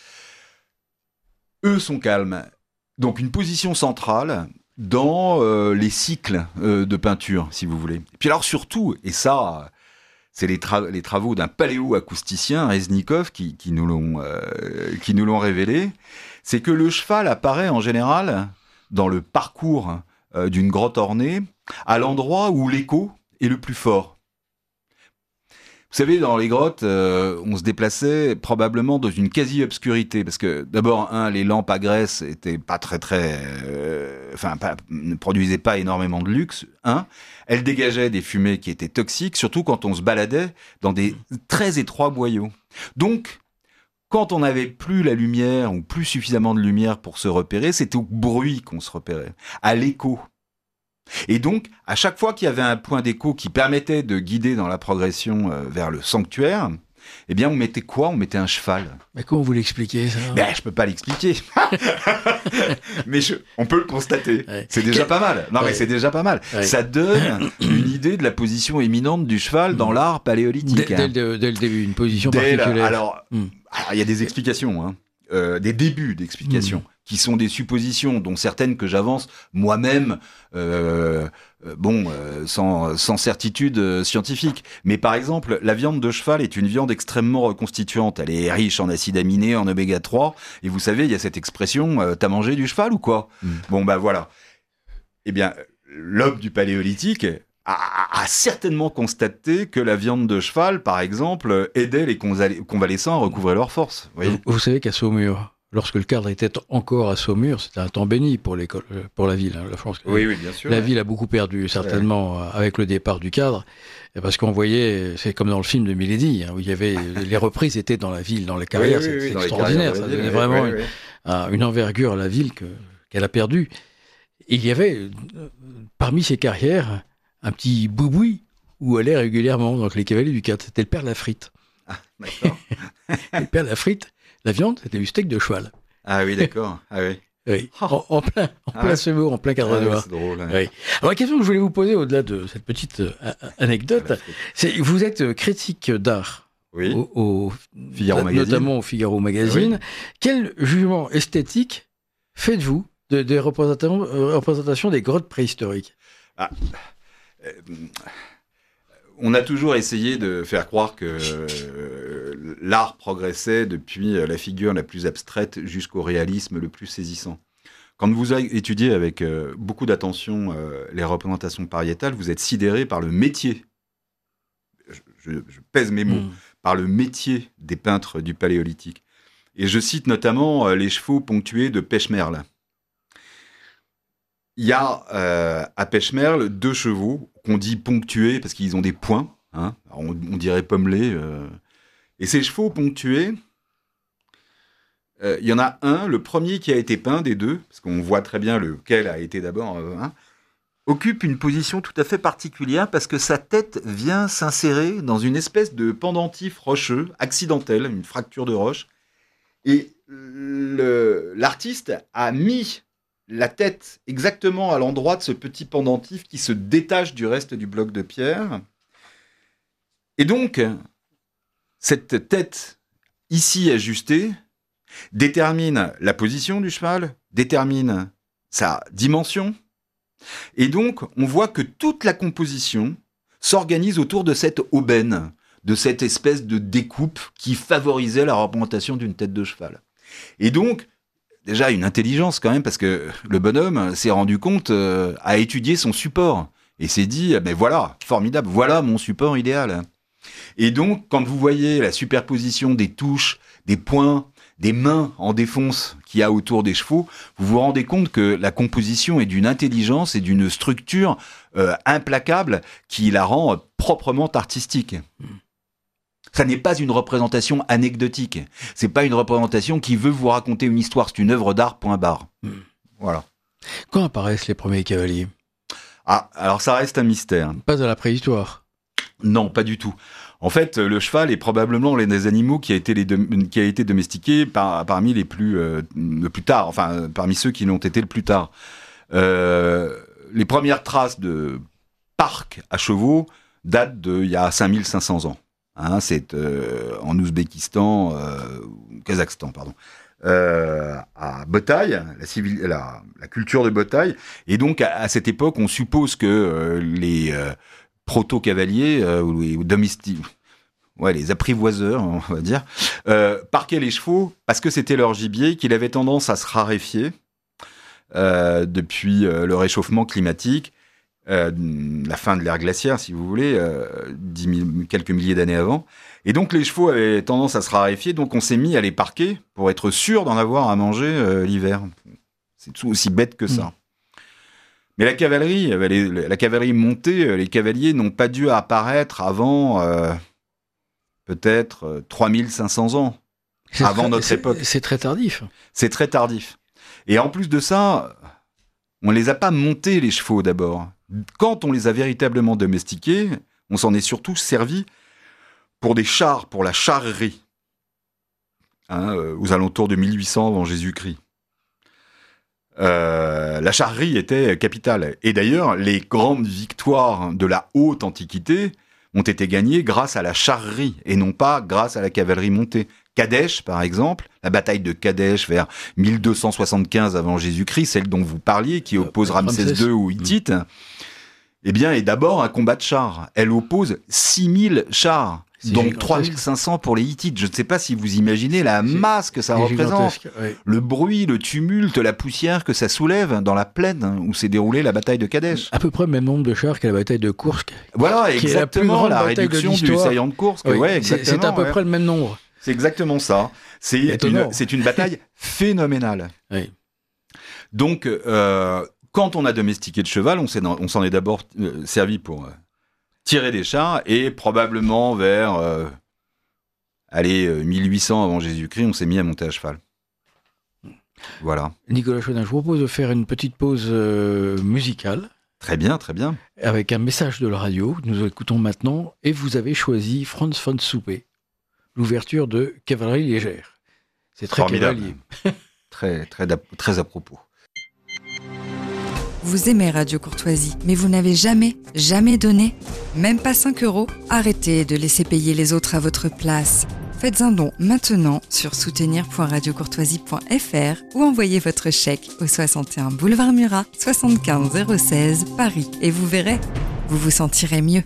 Eux sont calmes. Donc une position centrale dans euh, les cycles euh, de peinture, si vous voulez. Et puis alors surtout, et ça, c'est les, tra- les travaux d'un paléo-acousticien, Reznikov, qui, qui, nous l'ont, euh, qui nous l'ont révélé, c'est que le cheval apparaît en général dans le parcours euh, d'une grotte ornée, à l'endroit où l'écho est le plus fort. Vous savez, dans les grottes, euh, on se déplaçait probablement dans une quasi-obscurité, parce que d'abord, un, les lampes à graisse étaient pas très très, euh, enfin, pas, ne produisaient pas énormément de luxe. Un, elles dégageaient des fumées qui étaient toxiques, surtout quand on se baladait dans des très étroits boyaux. Donc, quand on n'avait plus la lumière ou plus suffisamment de lumière pour se repérer, c'était au bruit qu'on se repérait, à l'écho. Et donc, à chaque fois qu'il y avait un point d'écho qui permettait de guider dans la progression euh, vers le sanctuaire, eh bien, on mettait quoi ? On mettait un cheval. Mais comment vous l'expliquez, ça ? Ben, je peux pas l'expliquer. Mais je, on peut le constater. Ouais. C'est déjà pas mal. Non, ouais. mais c'est déjà pas mal. Ouais. Ça donne une idée de la position éminente du cheval dans mmh. l'art paléolithique. Dès, hein. dès, le, dès le début, une position dès particulière. La, alors, mmh. alors, il y a des explications, hein. euh, des débuts d'explications. Mmh. qui sont des suppositions, dont certaines que j'avance moi-même, euh, euh, bon, euh, sans, sans certitude euh, scientifique. Mais par exemple, la viande de cheval est une viande extrêmement reconstituante. Elle est riche en acides aminés, en oméga trois. Et vous savez, il y a cette expression, euh, t'as mangé du cheval ou quoi ? mmh. Bon, ben bah, voilà. Eh bien, l'homme du paléolithique a, a certainement constaté que la viande de cheval, par exemple, aidait les convalescents à recouvrer leurs forces. Vous, vous, vous savez qu'à Saumur, lorsque le cadre était encore à Saumur, c'était un temps béni pour, pour la ville. Hein. La, France, oui, oui, bien sûr. La ouais. ville a beaucoup perdu, certainement, ouais. avec le départ du cadre, parce qu'on voyait, c'est comme dans le film de Milady, hein, où il y avait, les reprises étaient dans la ville, dans les carrières, oui, oui, c'est, oui, c'est extraordinaire, ça donnait vraiment oui, oui. Une, une envergure à la ville que, qu'elle a perdue. Et il y avait, parmi ces carrières, un petit bouboui où allait régulièrement, donc les cavaliers du cadre, c'était le père Lafrite. Ah, d'accord. Le père Lafrite, la viande, c'était du steak de cheval. Ah oui, d'accord. Ah oui. Oui. En, en plein, en ah plein ouais. Semour, en plein cadre ah noir. Ouais, c'est drôle. Ouais. Oui. Alors, la question que je voulais vous poser, au-delà de cette petite euh, anecdote, c'est vous êtes critique d'art. Oui. Au, au Figaro Magazine. Notamment au Figaro Magazine. Oui. Quel jugement esthétique faites-vous de, des représentations, euh, représentations des grottes préhistoriques ? Ah. Euh, On a toujours essayé de faire croire que euh, l'art progressait depuis la figure la plus abstraite jusqu'au réalisme le plus saisissant. Quand vous étudiez avec euh, beaucoup d'attention euh, les représentations pariétales, vous êtes sidéré par le métier, je, je, je pèse mes mots, mmh. par le métier des peintres du Paléolithique. Et je cite notamment euh, les chevaux ponctués de Pechmerle. Il y a euh, à Pechmerle deux chevaux qu'on dit ponctués parce qu'ils ont des points, hein, on, on dirait pommelés. Euh, et ces chevaux ponctués, euh, il y en a un, le premier qui a été peint des deux, parce qu'on voit très bien lequel a été d'abord. Euh, hein, occupe une position tout à fait particulière parce que sa tête vient s'insérer dans une espèce de pendentif rocheux, accidentel, une fracture de roche. Et le, l'artiste a mis la tête exactement à l'endroit de ce petit pendentif qui se détache du reste du bloc de pierre. Et donc, cette tête ici ajustée détermine la position du cheval, détermine sa dimension. Et donc, on voit que toute la composition s'organise autour de cette aubaine, de cette espèce de découpe qui favorisait la représentation d'une tête de cheval. Et donc, déjà une intelligence quand même, parce que le bonhomme s'est rendu compte, euh, a étudié son support, et s'est dit, ben voilà, formidable, voilà mon support idéal. Et donc, quand vous voyez la superposition des touches, des points, des mains en défonce qu'il y a autour des chevaux, vous vous rendez compte que la composition est d'une intelligence et d'une structure euh, implacable qui la rend euh, proprement artistique. Ça n'est pas une représentation anecdotique. C'est pas une représentation qui veut vous raconter une histoire. C'est une œuvre d'art, point barre. Mmh. Voilà. Quand apparaissent les premiers cavaliers ? Ah, alors ça reste un mystère. Pas à la préhistoire. Non, pas du tout. En fait, le cheval est probablement l'un des animaux qui a été, les de, qui a été domestiqué par, parmi les plus, euh, le plus tard, enfin, parmi ceux qui l'ont été le plus tard. Euh, les premières traces de parcs à chevaux datent d'il y a cinq mille cinq cents ans. Hein, c'est euh, en Ouzbékistan, euh, Kazakhstan, pardon. Euh, à Botaï, la, civil, la, la culture de Botaï. Et donc, à, à cette époque, on suppose que euh, les euh, proto-cavaliers, euh, ou les domestiques, ouais, les apprivoiseurs, on va dire, euh, parquaient les chevaux parce que c'était leur gibier, qu'il avait tendance à se raréfier euh, depuis euh, le réchauffement climatique, euh, la fin de l'ère glaciaire, si vous voulez, euh, dix mille, quelques milliers d'années avant. Et donc les chevaux avaient tendance à se raréfier, donc on s'est mis à les parquer pour être sûr d'en avoir à manger euh, l'hiver. C'est tout aussi bête que ça. Mmh. Mais la cavalerie, la cavalerie montée, les cavaliers n'ont pas dû apparaître avant euh, peut-être euh, trois mille cinq cents ans, c'est avant très, notre c'est, époque. C'est très tardif. C'est très tardif. Et en plus de ça, on les a pas montés, les chevaux, d'abord. Quand on les a véritablement domestiqués, on s'en est surtout servi pour des chars, pour la charrerie, hein, euh, aux alentours de mille huit cents avant Jésus-Christ. Euh, la charrerie était capitale. Et d'ailleurs, les grandes victoires de la haute antiquité ont été gagnées grâce à la charrerie et non pas grâce à la cavalerie montée. Kadesh, par exemple, la bataille de Kadesh vers mille deux cent soixante-quinze avant Jésus-Christ, celle dont vous parliez, qui oppose Ramsès deux aux Hittites, mmh. eh bien, est d'abord un combat de chars. Elle oppose six mille chars. C'est donc trois mille cinq cents pour les Hittites. Je ne sais pas si vous imaginez la masse que ça représente. Oui. Le bruit, le tumulte, la poussière que ça soulève dans la plaine où s'est déroulée la bataille de Kadesh. À peu près le même nombre de chars que la bataille de Kursk. Voilà, exactement, la, la réduction du saillant de Kursk. Oui, ouais, c'est, c'est à peu ouais. près le même nombre. C'est exactement ça. C'est, une, c'est une bataille phénoménale. Oui. Donc, euh, quand on a domestiqué le cheval, on, s'est, on s'en est d'abord euh, servi pour... Euh, tirer des chars, et probablement vers euh, allez, euh, mille huit cents avant Jésus-Christ, on s'est mis à monter à cheval. Voilà. Nicolas Chaudin, je vous propose de faire une petite pause euh, musicale. Très bien, très bien. Avec un message de la radio, nous écoutons maintenant, et vous avez choisi Franz von Souper, l'ouverture de Cavalerie légère. C'est très formidable. Cavalier. très, très, très à propos. Vous aimez Radio Courtoisie, mais vous n'avez jamais, jamais donné, même pas cinq euros? Arrêtez de laisser payer les autres à votre place. Faites un don maintenant sur soutenir point radio courtoisie point f r ou envoyez votre chèque au soixante et un boulevard Murat, soixante-quinze zéro seize, Paris. Et vous verrez, vous vous sentirez mieux.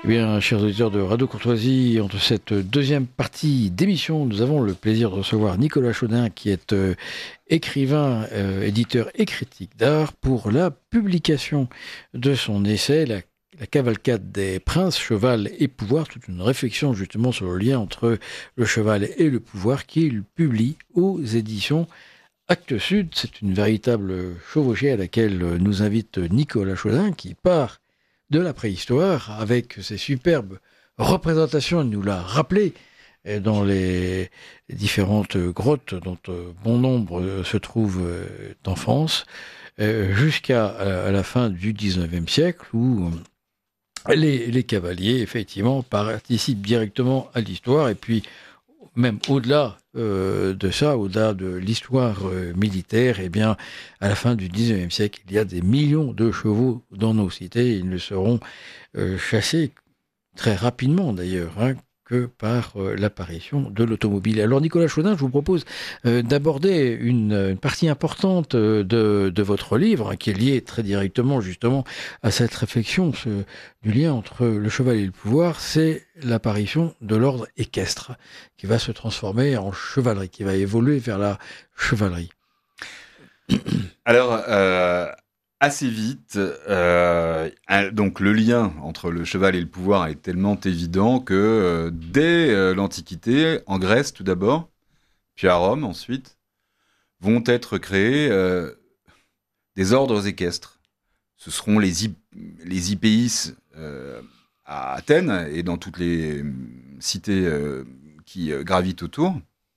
bien, chers auditeurs de Radio Courtoisie, entre cette deuxième partie d'émission, nous avons le plaisir de recevoir Nicolas Chaudin, qui est euh, écrivain, euh, éditeur et critique d'art, pour la publication de son essai, la, la cavalcade des princes, cheval et pouvoir, toute une réflexion justement sur le lien entre le cheval et le pouvoir, qu'il publie aux éditions Actes Sud. C'est une véritable chevauchée à laquelle nous invite Nicolas Chaudin, qui part de la préhistoire, avec ses superbes représentations, il nous l'a rappelé, dans les différentes grottes dont bon nombre se trouvent en France, jusqu'à la fin du dix-neuvième siècle, où les, les cavaliers, effectivement, participent directement à l'histoire, et puis même au-delà euh, de ça, au-delà de l'histoire euh, militaire, eh bien, à la fin du dix-neuvième siècle, il y a des millions de chevaux dans nos cités. Ils ne seront euh, chassés très rapidement, d'ailleurs, hein, que par euh, l'apparition de l'automobile. Alors, Nicolas Chaudin, je vous propose euh, d'aborder une, une partie importante euh, de, de votre livre, hein, qui est liée très directement, justement, à cette réflexion ce, du lien entre le cheval et le pouvoir. C'est l'apparition de l'ordre équestre, qui va se transformer en chevalerie, qui va évoluer vers la chevalerie. Alors, euh, assez vite, euh, donc le lien entre le cheval et le pouvoir est tellement évident que euh, dès euh, l'Antiquité, en Grèce tout d'abord, puis à Rome ensuite, vont être créés euh, des ordres équestres. Ce seront les, hi- les hippéis euh, à Athènes et dans toutes les cités euh, qui euh, gravitent autour.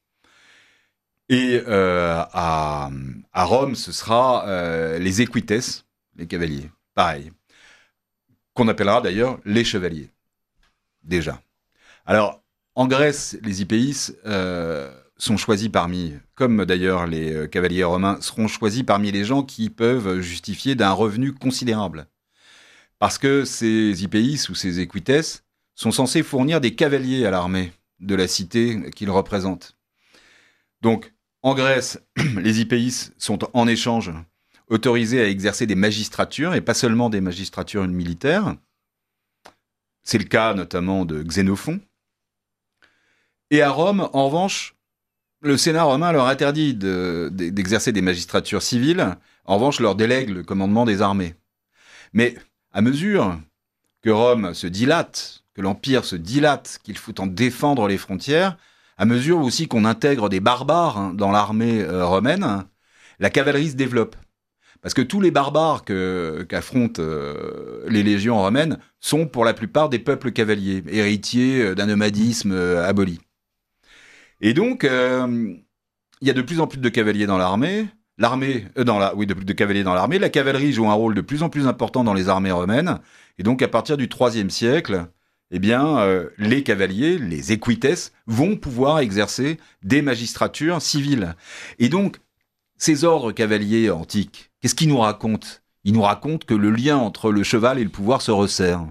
Et euh, à, à Rome, ce sera euh, les equites, les cavaliers, pareil, qu'on appellera d'ailleurs les chevaliers, déjà. Alors, en Grèce, les hippéis euh, sont choisis parmi, comme d'ailleurs les euh, cavaliers romains, seront choisis parmi les gens qui peuvent justifier d'un revenu considérable. Parce que ces hippéis ou ces equites sont censés fournir des cavaliers à l'armée de la cité qu'ils représentent. Donc, en Grèce, les hippéis sont en échange autorisés à exercer des magistratures, et pas seulement des magistratures militaires. C'est le cas notamment de Xénophon. Et à Rome, en revanche, le Sénat romain leur interdit de, de, d'exercer des magistratures civiles. En revanche, leur délègue le commandement des armées. Mais à mesure que Rome se dilate, que l'Empire se dilate, qu'il faut en défendre les frontières, à mesure aussi qu'on intègre des barbares hein, dans l'armée euh, romaine, la cavalerie se développe. Parce que tous les barbares que, qu'affrontent euh, les légions romaines sont pour la plupart des peuples cavaliers, héritiers d'un nomadisme euh, aboli. Et donc, euh, il y a de plus en plus de cavaliers dans l'armée, l'armée, euh, dans la, oui, de, de cavaliers dans l'armée, la cavalerie joue un rôle de plus en plus important dans les armées romaines, et donc à partir du troisième siècle, eh bien, euh, les cavaliers, les equites, vont pouvoir exercer des magistratures civiles. Et donc, ces ordres cavaliers antiques, qu'est-ce qu'ils nous racontent ? Ils nous racontent que le lien entre le cheval et le pouvoir se resserre.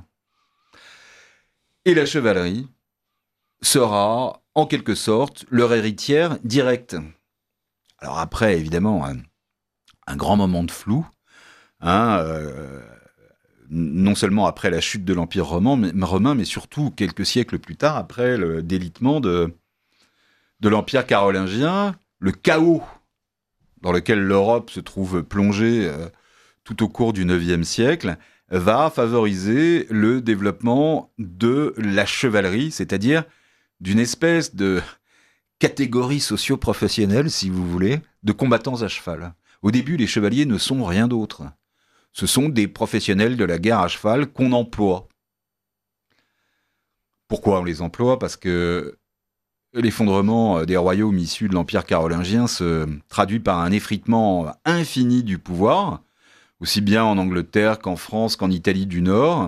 Et la chevalerie sera, en quelque sorte, leur héritière directe. Alors après, évidemment, un, un grand moment de flou, hein, euh, non seulement après la chute de l'Empire romain mais, romain, mais surtout quelques siècles plus tard, après le délitement de, de l'Empire carolingien, le chaos dans lequel l'Europe se trouve plongée euh, tout au cours du neuvième siècle, va favoriser le développement de la chevalerie, c'est-à-dire d'une espèce de catégorie socio-professionnelle, si vous voulez, de combattants à cheval. Au début, les chevaliers ne sont rien d'autre. Ce sont des professionnels de la guerre à cheval qu'on emploie. Pourquoi on les emploie ? Parce que l'effondrement des royaumes issus de l'Empire carolingien se traduit par un effritement infini du pouvoir, aussi bien en Angleterre qu'en France qu'en Italie du Nord.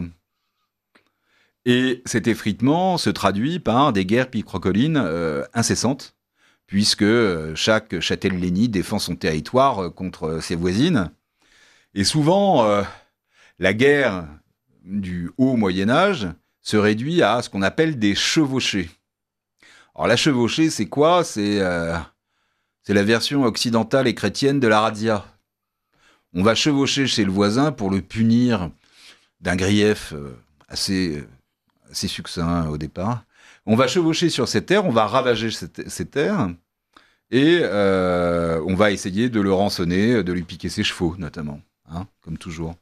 Et cet effritement se traduit par des guerres picrocolines euh, incessantes, puisque chaque châtellenie défend son territoire contre ses voisines. Et souvent, euh, la guerre du haut Moyen-Âge se réduit à ce qu'on appelle des chevauchées. Alors la chevauchée, c'est quoi ? C'est, euh, c'est la version occidentale et chrétienne de la razzia. On va chevaucher chez le voisin pour le punir d'un grief euh, assez, c'est succinct au départ. On va chevaucher sur ces terres, on va ravager cette, ces terres, et euh, on va essayer de le rançonner, de lui piquer ses chevaux, notamment, hein, comme toujours.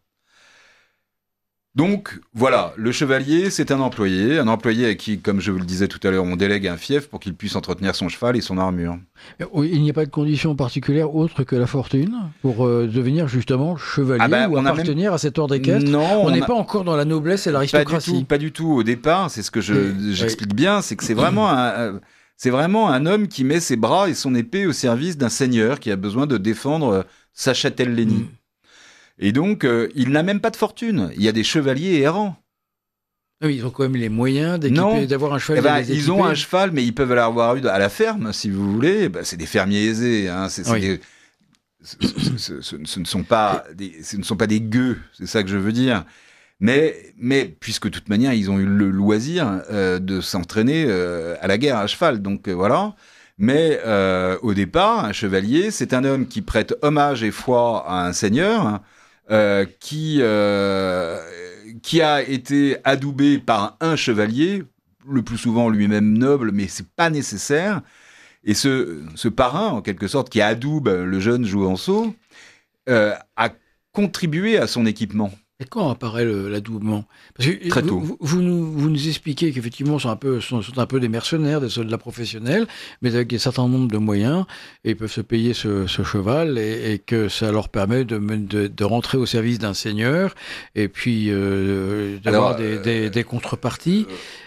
Donc, voilà, le chevalier, c'est un employé, un employé à qui, comme je vous le disais tout à l'heure, on délègue un fief pour qu'il puisse entretenir son cheval et son armure. Il n'y a pas de condition particulière autre que la fortune pour euh, devenir justement chevalier ah ben, ou appartenir même... à cet ordre équestre. Non, on n'est a... pas encore dans la noblesse et l'aristocratie. Pas du tout, pas du tout. Au départ, c'est ce que je, oui, j'explique oui. bien, c'est que c'est vraiment, un, c'est vraiment un homme qui met ses bras et son épée au service d'un seigneur qui a besoin de défendre sa châtellenie. Mm. Et donc, euh, il n'a même pas de fortune. Il y a des chevaliers errants. Oui, ils ont quand même les moyens d'équiper, d'avoir un cheval. Eh ben, ils ont un cheval, mais ils peuvent l'avoir eu à la ferme, si vous voulez. Ben, c'est des fermiers aisés. Hein. C'est, c'est oui. des... ce, ce, ce, ce, ce, ne sont pas des, ce ne sont pas des gueux, c'est ça que je veux dire. Mais, mais puisque de toute manière, ils ont eu le loisir euh, de s'entraîner euh, à la guerre à cheval. Donc euh, voilà. Mais euh, au départ, un chevalier, c'est un homme qui prête hommage et foi à un seigneur, euh, qui... Euh, qui a été adoubé par un chevalier, le plus souvent lui-même noble, mais c'est pas nécessaire. Et ce, ce parrain, en quelque sorte, qui adoube le jeune Jouvenceau, euh, a contribué à son équipement. Et quand apparaît le, l'adoubement ? Parce que Très tôt. Vous, vous, nous, vous nous expliquez qu'effectivement, sont un peu, sont, sont un peu des mercenaires, des soldats professionnels, mais avec un certain nombre de moyens, et ils peuvent se payer ce, ce cheval, et, et que ça leur permet de, de, de rentrer au service d'un seigneur, et puis euh, d'avoir Alors, des, euh, des, des contreparties.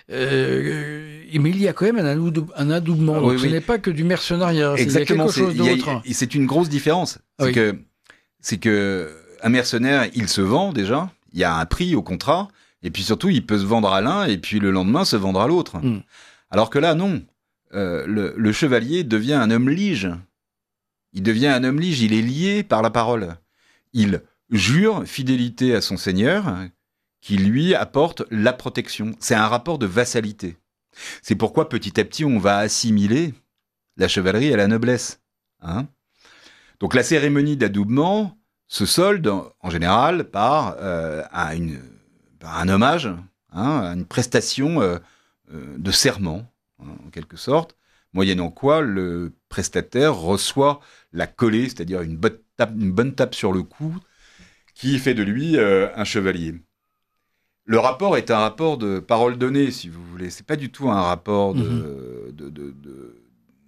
Euh, mais il y a quand même un, adoub, un adoubement, donc oui, ce oui. n'est pas que du mercenariat, Exactement, c'est, il y a quelque chose c'est, d'autre. Y a, c'est une grosse différence. C'est, oui. que, c'est que un mercenaire, il se vend déjà, il y a un prix au contrat, et puis surtout, il peut se vendre à l'un, et puis le lendemain, se vendre à l'autre. Mm. Alors que là, non. Euh, le, le chevalier devient un homme lige. Il devient un homme lige, il est lié par la parole. Il jure fidélité à son seigneur, qui lui apporte la protection. C'est un rapport de vassalité. C'est pourquoi, petit à petit, on va assimiler la chevalerie à la noblesse. Hein ? Donc la cérémonie d'adoubement se solde en général par, euh, un, une, par un hommage, hein, une prestation euh, euh, de serment, hein, en quelque sorte, moyennant quoi le prestataire reçoit la collée, c'est-à-dire une bonne tape, une bonne tape sur le cou, qui fait de lui euh, un chevalier. Le rapport est un rapport de parole donnée, si vous voulez. C'est pas du tout un rapport de, mmh. de, de, de,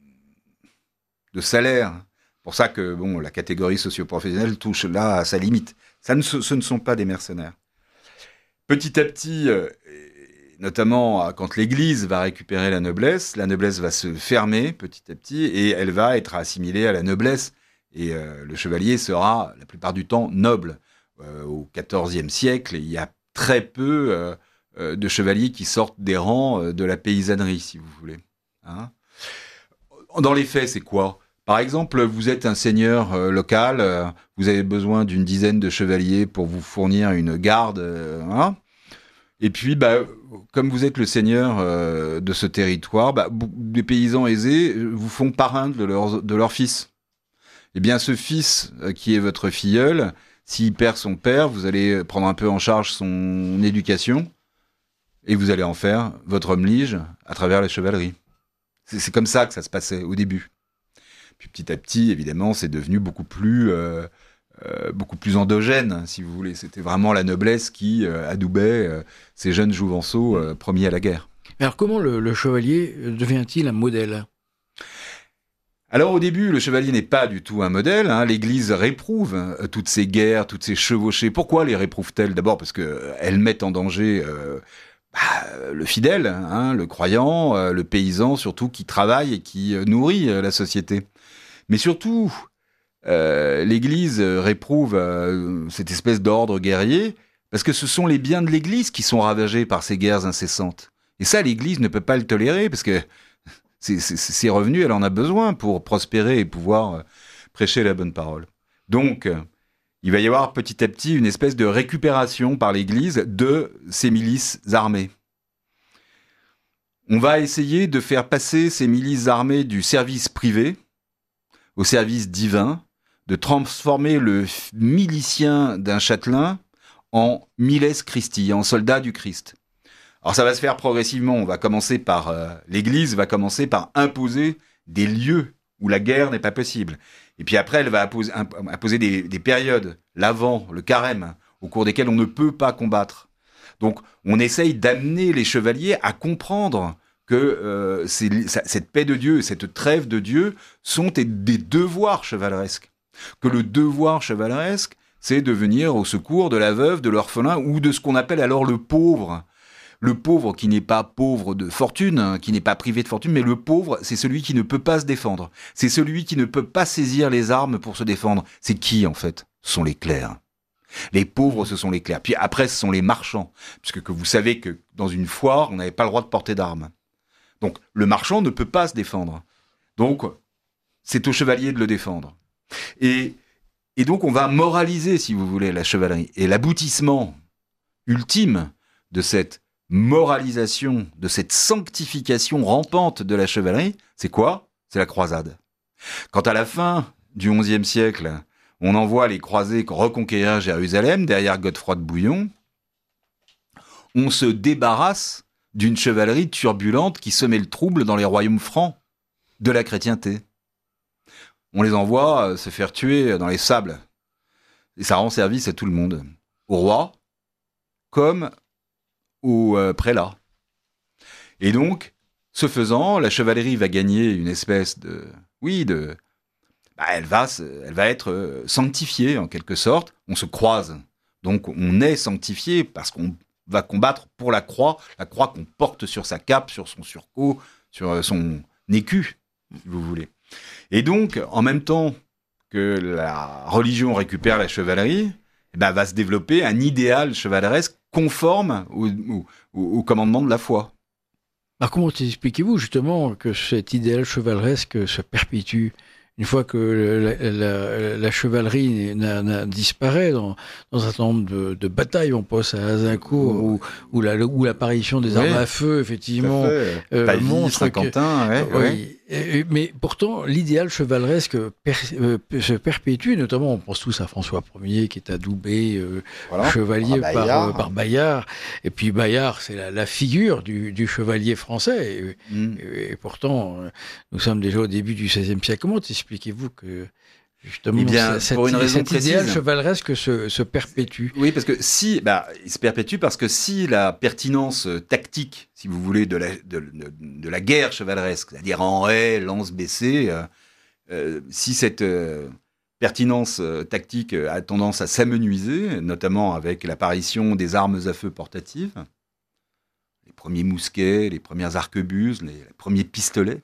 de salaire. C'est pour ça que bon, la catégorie socio-professionnelle touche là à sa limite. Ça ne, ce ne sont pas des mercenaires. Petit à petit, euh, notamment quand l'Église va récupérer la noblesse, la noblesse va se fermer petit à petit et elle va être assimilée à la noblesse. Et euh, le chevalier sera la plupart du temps noble. Euh, au quatorzième siècle, il y a très peu euh, euh, de chevaliers qui sortent des rangs euh, de la paysannerie, si vous voulez. Hein ? Dans les faits, c'est quoi ? Par exemple, vous êtes un seigneur euh, local, euh, vous avez besoin d'une dizaine de chevaliers pour vous fournir une garde. Euh, hein ? Et puis, bah, comme vous êtes le seigneur euh, de ce territoire, bah, des paysans aisés vous font parrain de leur, de leur fils. Eh bien, ce fils euh, qui est votre filleul, s'il perd son père, vous allez prendre un peu en charge son éducation et vous allez en faire votre homme lige à travers la chevalerie. C'est, c'est comme ça que ça se passait au début. Puis petit à petit, évidemment, c'est devenu beaucoup plus, euh, euh, beaucoup plus endogène, si vous voulez. C'était vraiment la noblesse qui euh, adoubait euh, ces jeunes jouvenceaux euh, promis à la guerre. Alors comment le, le chevalier devient-il un modèle ? Alors au début, le chevalier n'est pas du tout un modèle. Hein. L'Église réprouve euh, toutes ces guerres, toutes ces chevauchées. Pourquoi les réprouve-t-elle ? D'abord parce qu'elles euh, mettent en danger euh, bah, le fidèle, hein, le croyant, euh, le paysan surtout, qui travaille et qui euh, nourrit euh, la société. Mais surtout, euh, l'Église réprouve euh, cette espèce d'ordre guerrier parce que ce sont les biens de l'Église qui sont ravagés par ces guerres incessantes. Et ça, l'Église ne peut pas le tolérer parce que c'est, c'est, ses revenus, elle en a besoin pour prospérer et pouvoir euh, prêcher la bonne parole. Donc, euh, il va y avoir petit à petit une espèce de récupération par l'Église de ces milices armées. On va essayer de faire passer ces milices armées du service privé au service divin, de transformer le milicien d'un châtelain en miles Christi, en soldat du Christ. Alors ça va se faire progressivement. On va commencer par euh, l'Église va commencer par imposer des lieux où la guerre n'est pas possible. Et puis après, elle va imposer, imposer des, des périodes, l'Avent, le Carême, au cours desquelles on ne peut pas combattre. Donc on essaye d'amener les chevaliers à comprendre que euh, c'est, cette paix de Dieu, cette trêve de Dieu sont des, des devoirs chevaleresques. Que le devoir chevaleresque, c'est de venir au secours de la veuve, de l'orphelin ou de ce qu'on appelle alors le pauvre. Le pauvre qui n'est pas pauvre de fortune, hein, qui n'est pas privé de fortune, mais le pauvre, c'est celui qui ne peut pas se défendre. C'est celui qui ne peut pas saisir les armes pour se défendre. C'est qui, en fait ? Ce sont les clercs. Les pauvres, ce sont les clercs. Puis après, ce sont les marchands. Puisque que vous savez que dans une foire, on n'avait pas le droit de porter d'armes. Donc, le marchand ne peut pas se défendre. Donc, c'est au chevalier de le défendre. Et, et donc, on va moraliser, si vous voulez, la chevalerie. Et l'aboutissement ultime de cette moralisation, de cette sanctification rampante de la chevalerie, c'est quoi ? C'est la croisade. Quand à la fin du onzième siècle, on envoie les croisés reconquérir Jérusalem derrière Godefroy de Bouillon, on se débarrasse d'une chevalerie turbulente qui semait le trouble dans les royaumes francs de la chrétienté. On les envoie se faire tuer dans les sables. Et ça rend service à tout le monde. Au roi, comme aux euh, prélats. Et donc, ce faisant, la chevalerie va gagner une espèce de... Oui, de... Bah, elle, va, elle va être sanctifiée, en quelque sorte. On se croise. Donc, on est sanctifié parce qu'on va combattre pour la croix, la croix qu'on porte sur sa cape, sur son surcot, sur son écu, si vous voulez. Et donc, en même temps que la religion récupère la chevalerie, eh ben, va se développer un idéal chevaleresque conforme au, au, au commandement de la foi. Alors comment expliquez-vous justement que cet idéal chevaleresque se perpétue une fois que la, la, la chevalerie n'a, n'a disparaît dans, dans un certain nombre de, de batailles, on pense à Azincourt, oh. où, où, la, où l'apparition des oui, armes à feu, effectivement, euh, Pavie, montre Saint-Quentin, que, ouais, oui, ouais. Mais pourtant, l'idéal chevaleresque per, euh, se perpétue, notamment, on pense tous à François Ier, qui est adoubé euh, voilà, chevalier par Bayard. Par, par Bayard, et puis Bayard, c'est la, la figure du, du chevalier français, et, mm. et, et pourtant, nous sommes déjà au début du seizième siècle. Comment expliquez-vous que justement eh bien, cette, pour une raison cet précise, idéal chevaleresque se, se perpétue? Oui, parce que si, bah, il se perpétue parce que si la pertinence tactique, si vous voulez, de la, de, de, de la guerre chevaleresque, c'est-à-dire en haie, lance baissée, euh, euh, si cette euh, pertinence euh, tactique a tendance à s'amenuiser, notamment avec l'apparition des armes à feu portatives, les premiers mousquets, les premières arquebuses, les, les premiers pistolets,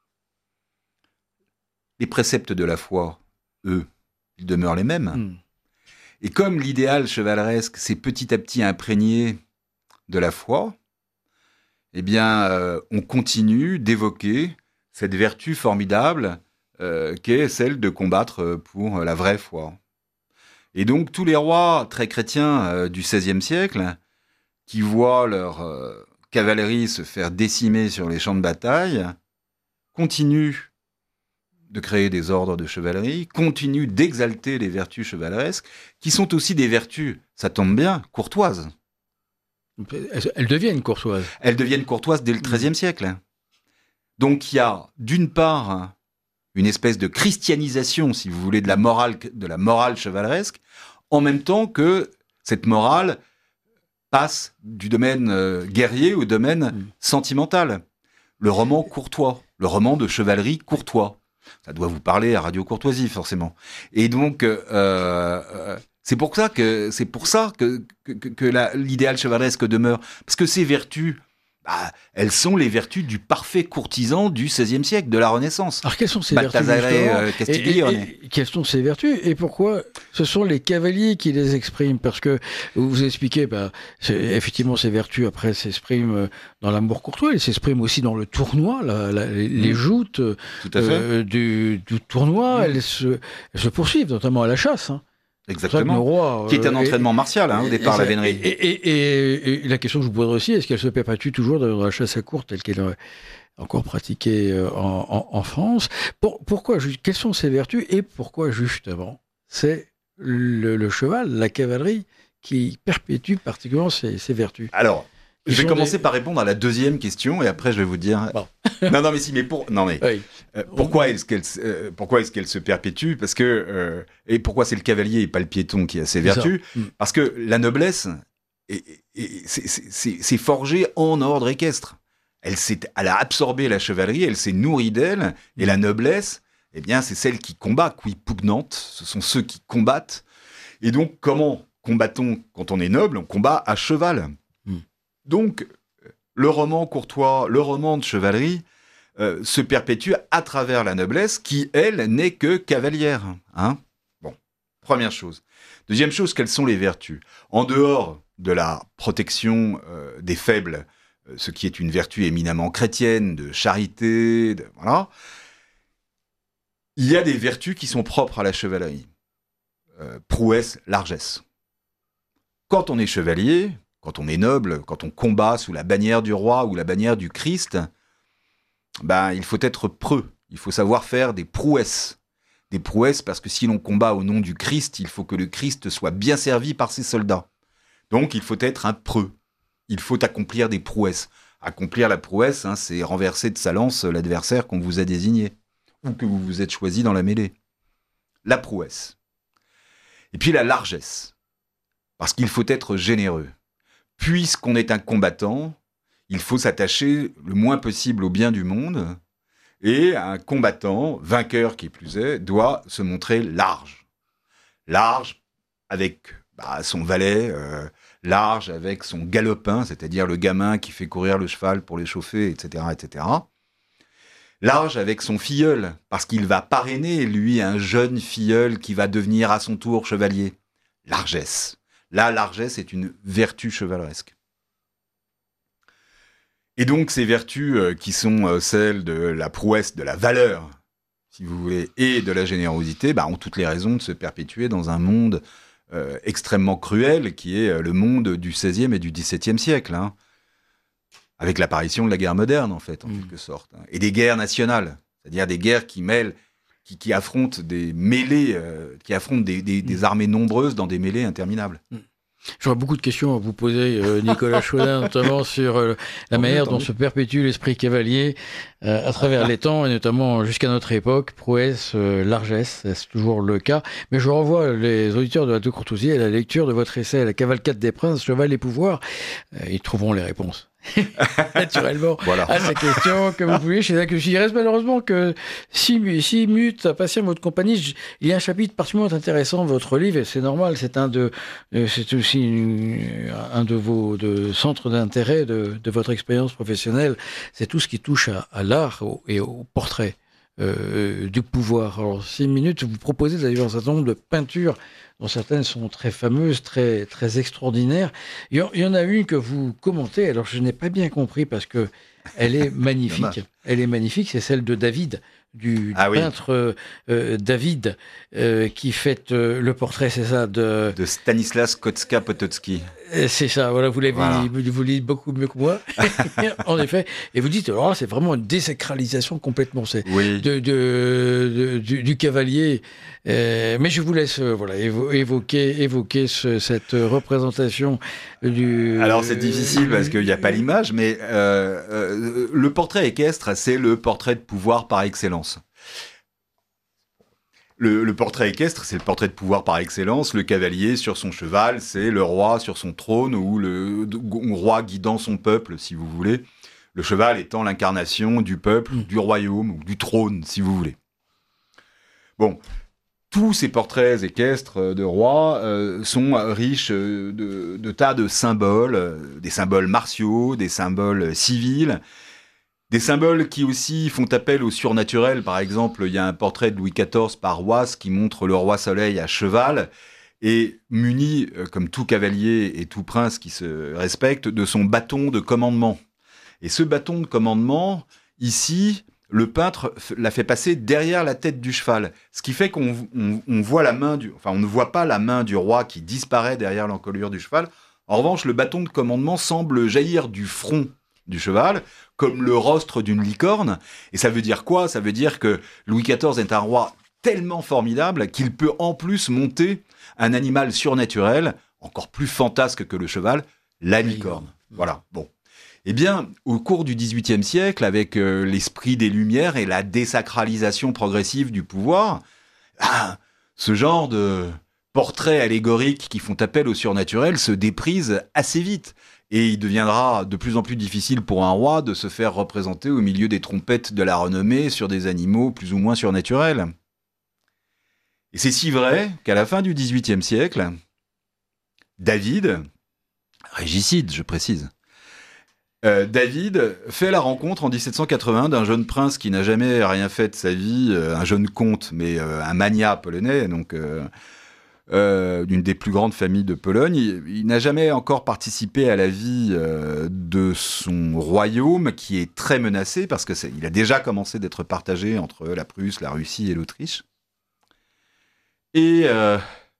les préceptes de la foi, eux, ils demeurent les mêmes. Mm. Et comme l'idéal chevaleresque s'est petit à petit imprégné de la foi, eh bien, euh, on continue d'évoquer cette vertu formidable euh, qu'est celle de combattre pour la vraie foi. Et donc, tous les rois très chrétiens euh, du seizième siècle, qui voient leur euh, cavalerie se faire décimer sur les champs de bataille, continuent de créer des ordres de chevalerie, continue d'exalter les vertus chevaleresques, qui sont aussi des vertus, ça tombe bien, courtoises. Elles deviennent courtoises. Elles deviennent courtoises dès le treizième siècle. Donc il y a, d'une part, une espèce de christianisation, si vous voulez, de la morale, de la morale chevaleresque, en même temps que cette morale passe du domaine euh, guerrier au domaine mmh. sentimental. Le roman courtois, le roman de chevalerie courtois. Ça doit vous parler à Radio Courtoisie, forcément. Et donc, euh, euh, c'est pour ça que c'est pour ça que que, que la, l'idéal chevaleresque demeure, parce que ces vertus, bah, elles sont les vertus du parfait courtisan du seizième siècle, de la Renaissance. Alors, quelles sont ces vertus, euh, Castiglione. et, et, et quelles sont ces vertus et pourquoi ce sont les cavaliers qui les expriment? Parce que vous vous expliquez, bah, effectivement, ces vertus après s'expriment dans l'amour courtois, elles s'expriment aussi dans le tournoi, la, la, les mmh. joutes euh, du, du tournoi, mmh. elles, se, elles se poursuivent, notamment à la chasse. Hein. Exactement. Rois, qui est un entraînement et, martial, hein, au départ, et, la vénerie. Et, et, et, et la question que je vous poserai aussi, est-ce qu'elle se perpétue toujours dans la chasse à courre telle qu'elle est encore pratiquée en, en, en France? Pour, pourquoi, quelles sont ses vertus et pourquoi, justement, c'est le, le cheval, la cavalerie, qui perpétue particulièrement ses, ses vertus? Alors, Je vais commencer des... par répondre à la deuxième question et après je vais vous dire. Bon. non, non, mais si, mais pour, non mais oui. euh, pourquoi est-ce qu'elle, euh, pourquoi est-ce qu'elle se perpétue? Parce que euh, et pourquoi c'est le cavalier et pas le piéton qui a ses vertus? Mm. Parce que la noblesse, est, est, est, c'est, c'est, c'est forgé en ordre équestre. Elle s'est, elle a absorbé la chevalerie, elle s'est nourrie d'elle, et la noblesse, eh bien, c'est celle qui combat, qui pugnante. Ce sont ceux qui combattent. Et donc, comment combat-on quand on est noble? On combat à cheval. Mm. Donc, le roman courtois, le roman de chevalerie, euh, se perpétue à travers la noblesse qui, elle, n'est que cavalière. Hein, bon, première chose. Deuxième chose, quelles sont les vertus? En dehors de la protection euh, des faibles, euh, ce qui est une vertu éminemment chrétienne, de charité, de, voilà, il y a des vertus qui sont propres à la chevalerie. Euh, prouesse, largesse. Quand on est chevalier... Quand on est noble, quand on combat sous la bannière du roi ou la bannière du Christ, ben, il faut être preux, il faut savoir faire des prouesses. Des prouesses parce que si l'on combat au nom du Christ, il faut que le Christ soit bien servi par ses soldats. Donc il faut être un preux, il faut accomplir des prouesses. Accomplir la prouesse, hein, c'est renverser de sa lance l'adversaire qu'on vous a désigné, ou que vous vous êtes choisi dans la mêlée. La prouesse. Et puis la largesse, parce qu'il faut être généreux. Puisqu'on est un combattant, il faut s'attacher le moins possible au bien du monde, et un combattant, vainqueur qui plus est, doit se montrer large. Large avec bah, son valet, euh, large avec son galopin, c'est-à-dire le gamin qui fait courir le cheval pour l'échauffer, et cetera, et cetera. Large avec son filleul, parce qu'il va parrainer, lui, un jeune filleul qui va devenir à son tour chevalier. Largesse. La largesse est une vertu chevaleresque. Et donc, ces vertus euh, qui sont euh, celles de la prouesse, de la valeur, si vous voulez, et de la générosité, bah, ont toutes les raisons de se perpétuer dans un monde euh, extrêmement cruel, qui est euh, le monde du seizième et du dix-septième siècle, hein, avec l'apparition de la guerre moderne, en fait, en mmh. quelque sorte, hein, et des guerres nationales, c'est-à-dire des guerres qui mêlent, qui, qui affrontent des mêlées, euh, qui affrontent des, des, des mmh. armées nombreuses dans des mêlées interminables. Mmh. J'aurais beaucoup de questions à vous poser, euh, Nicolas Chaudin, notamment sur euh, la manière dont se perpétue l'esprit cavalier euh, à travers les temps, et notamment jusqu'à notre époque, prouesse, euh, largesse, c'est toujours le cas. Mais je renvoie les auditeurs de la de Courtoisie à la lecture de votre essai « La cavalcade des princes, cheval et pouvoir ». Euh, ils trouveront les réponses. Naturellement, voilà. à ces questions que vous pouvez chez Jacques. Il reste malheureusement que six minutes à passer en votre compagnie. Il y a un chapitre particulièrement intéressant de votre livre, et c'est normal, c'est un de, c'est aussi une, un de vos de centres d'intérêt de, de votre expérience professionnelle. C'est tout ce qui touche à, à l'art et au portrait euh, du pouvoir. Alors, six minutes, vous proposez d'ailleurs un certain nombre de peintures dont certaines sont très fameuses, très, très extraordinaires. Il y en a une que vous commentez, alors je n'ai pas bien compris parce que elle est magnifique. Elle est magnifique, c'est celle de David, du, du ah peintre oui. euh, David, euh, qui fait euh, le portrait, c'est ça, de... De Stanislas Kostka-Potocki. C'est ça, voilà, vous l'avez voilà. vous, vous lisez beaucoup mieux que moi, en effet. Et vous dites, alors là, c'est vraiment une désacralisation complètement, c'est oui. de, de, de, du, du cavalier. Euh, mais je vous laisse euh, voilà, évo- évoquer, évoquer ce, cette représentation du... Alors c'est difficile parce qu'il n'y a pas l'image, mais euh, euh, le portrait équestre, c'est le portrait de pouvoir par excellence. Le, le portrait équestre, c'est le portrait de pouvoir par excellence. Le cavalier sur son cheval, c'est le roi sur son trône ou le roi guidant son peuple, si vous voulez. Le cheval étant l'incarnation du peuple, mmh. du royaume ou du trône, si vous voulez. Bon, tous ces portraits équestres de rois euh, sont riches de, de tas de symboles, euh, des symboles martiaux, des symboles civils, des symboles qui aussi font appel au surnaturel. Par exemple, il y a un portrait de Louis quatorze par Wace qui montre le roi Soleil à cheval et muni, comme tout cavalier et tout prince qui se respecte, de son bâton de commandement. Et ce bâton de commandement, ici, le peintre l'a fait passer derrière la tête du cheval. Ce qui fait qu'on on, on voit la main du, enfin, on ne voit pas la main du roi qui disparaît derrière l'encolure du cheval. En revanche, le bâton de commandement semble jaillir du front du cheval, comme le rostre d'une licorne. Et ça veut dire quoi ? Ça veut dire que Louis quatorze est un roi tellement formidable qu'il peut en plus monter un animal surnaturel, encore plus fantasque que le cheval, la licorne. Voilà, bon. Eh bien, au cours du dix-huitième siècle, avec euh, l'esprit des Lumières et la désacralisation progressive du pouvoir, ah, ce genre de portraits allégoriques qui font appel au surnaturel se déprise assez vite. Et il deviendra de plus en plus difficile pour un roi de se faire représenter au milieu des trompettes de la renommée sur des animaux plus ou moins surnaturels. Et c'est si vrai qu'à la fin du dix-huitième siècle, David, régicide je précise, Euh, David fait la rencontre en dix-sept cent quatre-vingt d'un jeune prince qui n'a jamais rien fait de sa vie, euh, un jeune comte, mais euh, un magnat polonais, donc euh, euh, d'une des plus grandes familles de Pologne. Il, il n'a jamais encore participé à la vie euh, de son royaume, qui est très menacé, parce qu'il a déjà commencé d'être partagé entre la Prusse, la Russie et l'Autriche. Et euh,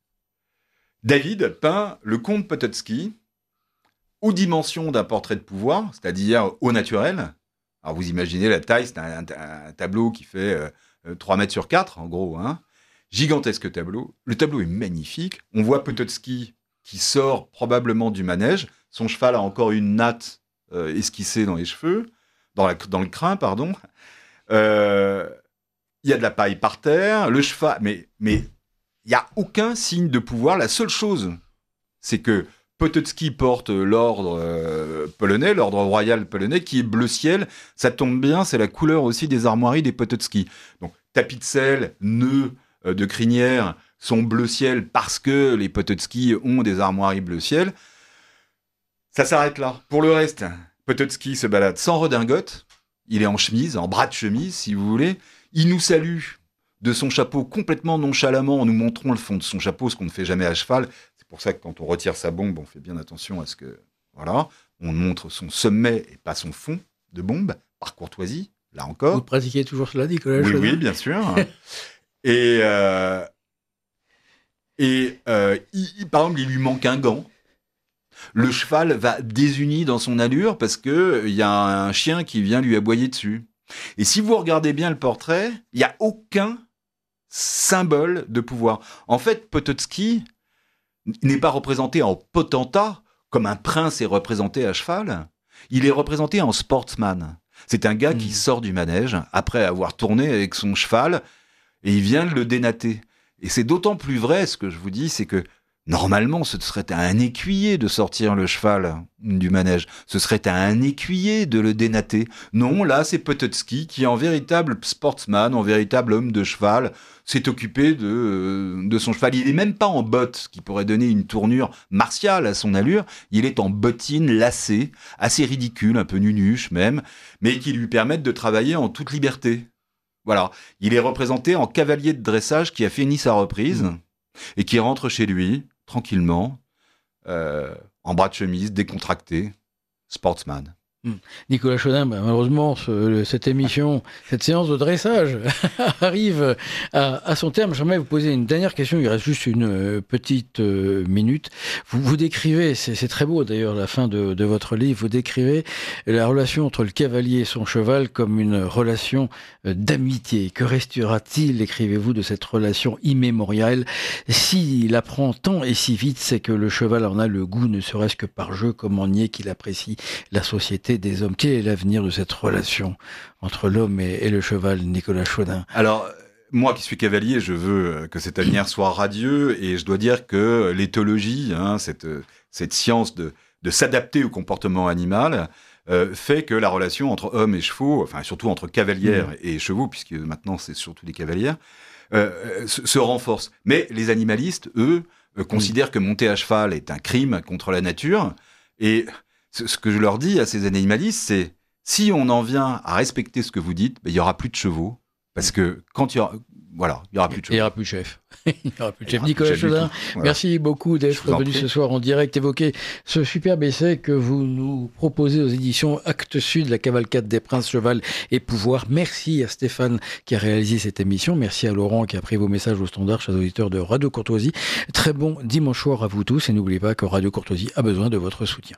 David peint le comte Potocki aux dimensions d'un portrait de pouvoir, c'est-à-dire au naturel. Alors vous imaginez la taille, c'est un, un, un tableau qui fait euh, trois mètres sur quatre, en gros. Hein. Gigantesque tableau. Le tableau est magnifique. On voit Potocki qui sort probablement du manège. Son cheval a encore une natte euh, esquissée dans les cheveux, dans, la, dans le crin, pardon. Euh, il y a de la paille par terre. Le cheval, mais mais il n'y a aucun signe de pouvoir. La seule chose, c'est que Potocki porte l'ordre euh, polonais, l'ordre royal polonais, qui est bleu ciel. Ça tombe bien, c'est la couleur aussi des armoiries des Potocki. Donc, tapis de sel, nœuds euh, de crinière sont bleu ciel parce que les Potocki ont des armoiries bleu ciel. Ça s'arrête là. Pour le reste, Potocki se balade sans redingote. Il est en chemise, en bras de chemise, si vous voulez. Il nous salue de son chapeau complètement nonchalamment en nous montrant le fond de son chapeau, ce qu'on ne fait jamais à cheval. C'est pour ça que quand on retire sa bombe, on fait bien attention à ce que... Voilà, on montre son sommet et pas son fond de bombe, par courtoisie, là encore. Vous pratiquez toujours cela, Nicolas Oui, Chaudin ? oui, bien sûr. et, euh, et euh, il, il, par exemple, il lui manque un gant. Le cheval va désuni dans son allure parce qu'il y a un chien qui vient lui aboyer dessus. Et si vous regardez bien le portrait, il n'y a aucun symbole de pouvoir. En fait, Potocki n'est pas représenté en potentat, comme un prince est représenté à cheval. Il est représenté en sportsman. C'est un gars mmh. qui sort du manège après avoir tourné avec son cheval et il vient de le dénater. Et c'est d'autant plus vrai, ce que je vous dis, c'est que normalement, ce serait à un écuyer de sortir le cheval du manège. Ce serait à un écuyer de le dénater. Non, là, c'est Potocki qui, en véritable sportsman, en véritable homme de cheval, s'est occupé de, de son cheval. Il n'est même pas en bottes, qui pourrait donner une tournure martiale à son allure. Il est en bottines lacées, assez ridicules, un peu nunuches même, mais qui lui permettent de travailler en toute liberté. Voilà. Il est représenté en cavalier de dressage qui a fini sa reprise mmh. et qui rentre chez lui, tranquillement, euh, en bras de chemise, décontracté, sportsman. Nicolas Chaudin, bah, malheureusement, ce, cette émission, cette séance de dressage arrive à, à son terme. J'aimerais vous poser une dernière question. Il reste juste une euh, petite euh, minute. Vous, vous décrivez, c'est, c'est très beau d'ailleurs, la fin de, de votre livre, vous décrivez la relation entre le cavalier et son cheval comme une relation euh, d'amitié. Que restera-t-il, écrivez-vous, de cette relation immémoriale? S'il apprend tant et si vite, c'est que le cheval en a le goût, ne serait-ce que par jeu, comment nier qu'il apprécie la société des hommes. Quel est l'avenir de cette relation entre l'homme et, et le cheval, Nicolas Chaudin? Alors, moi qui suis cavalier, je veux que cet avenir soit radieux et je dois dire que l'éthologie, hein, cette, cette science de, de s'adapter au comportement animal, euh, fait que la relation entre hommes et chevaux, enfin surtout entre cavalières mmh. et chevaux, puisque maintenant c'est surtout les cavalières, euh, se, se renforce. Mais les animalistes, eux, euh, considèrent mmh. que monter à cheval est un crime contre la nature et ce que je leur dis à ces animalistes, c'est si on en vient à respecter ce que vous dites, ben, il y aura plus de chevaux. Parce que quand il y aura, voilà, il y aura plus de chevaux. Il y aura plus de chef. il y aura plus de chef. Nicolas Chaudin, voilà. Merci beaucoup d'être venu ce soir en direct évoquer ce superbe essai que vous nous proposez aux éditions Actes Sud, la cavalcade des princes, cheval et pouvoir. Merci à Stéphane qui a réalisé cette émission. Merci à Laurent qui a pris vos messages au standard, chers auditeurs de Radio Courtoisie. Très bon dimanche soir à vous tous et n'oubliez pas que Radio Courtoisie a besoin de votre soutien.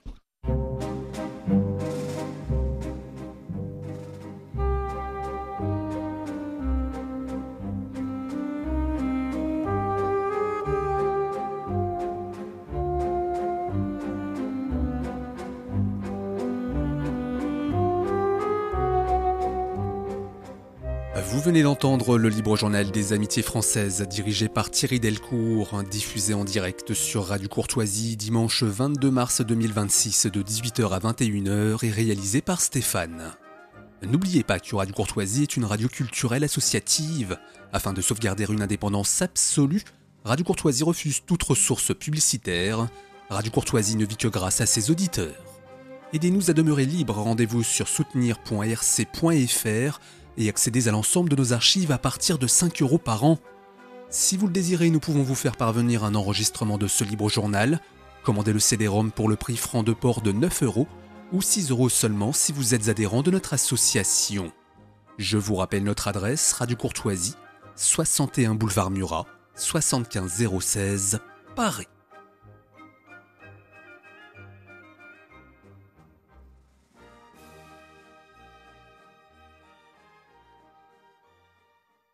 Vous venez d'entendre le libre journal des amitiés françaises dirigé par Thierry Delcourt, diffusé en direct sur Radio Courtoisie dimanche vingt-deux mars deux mille vingt-six de dix-huit heures à vingt et une heures et réalisé par Stéphane. N'oubliez pas que Radio Courtoisie est une radio culturelle associative. Afin de sauvegarder une indépendance absolue, Radio Courtoisie refuse toute ressource publicitaire. Radio Courtoisie ne vit que grâce à ses auditeurs. Aidez-nous à demeurer libre, rendez-vous sur soutenir point r c point f r et accédez à l'ensemble de nos archives à partir de cinq euros par an. Si vous le désirez, nous pouvons vous faire parvenir un enregistrement de ce libre journal. Commandez le C D-ROM pour le prix franc de port de neuf euros ou six euros seulement si vous êtes adhérent de notre association. Je vous rappelle notre adresse, Radio Courtoisie, soixante et un boulevard Murat, soixante-quinze zéro seize, Paris.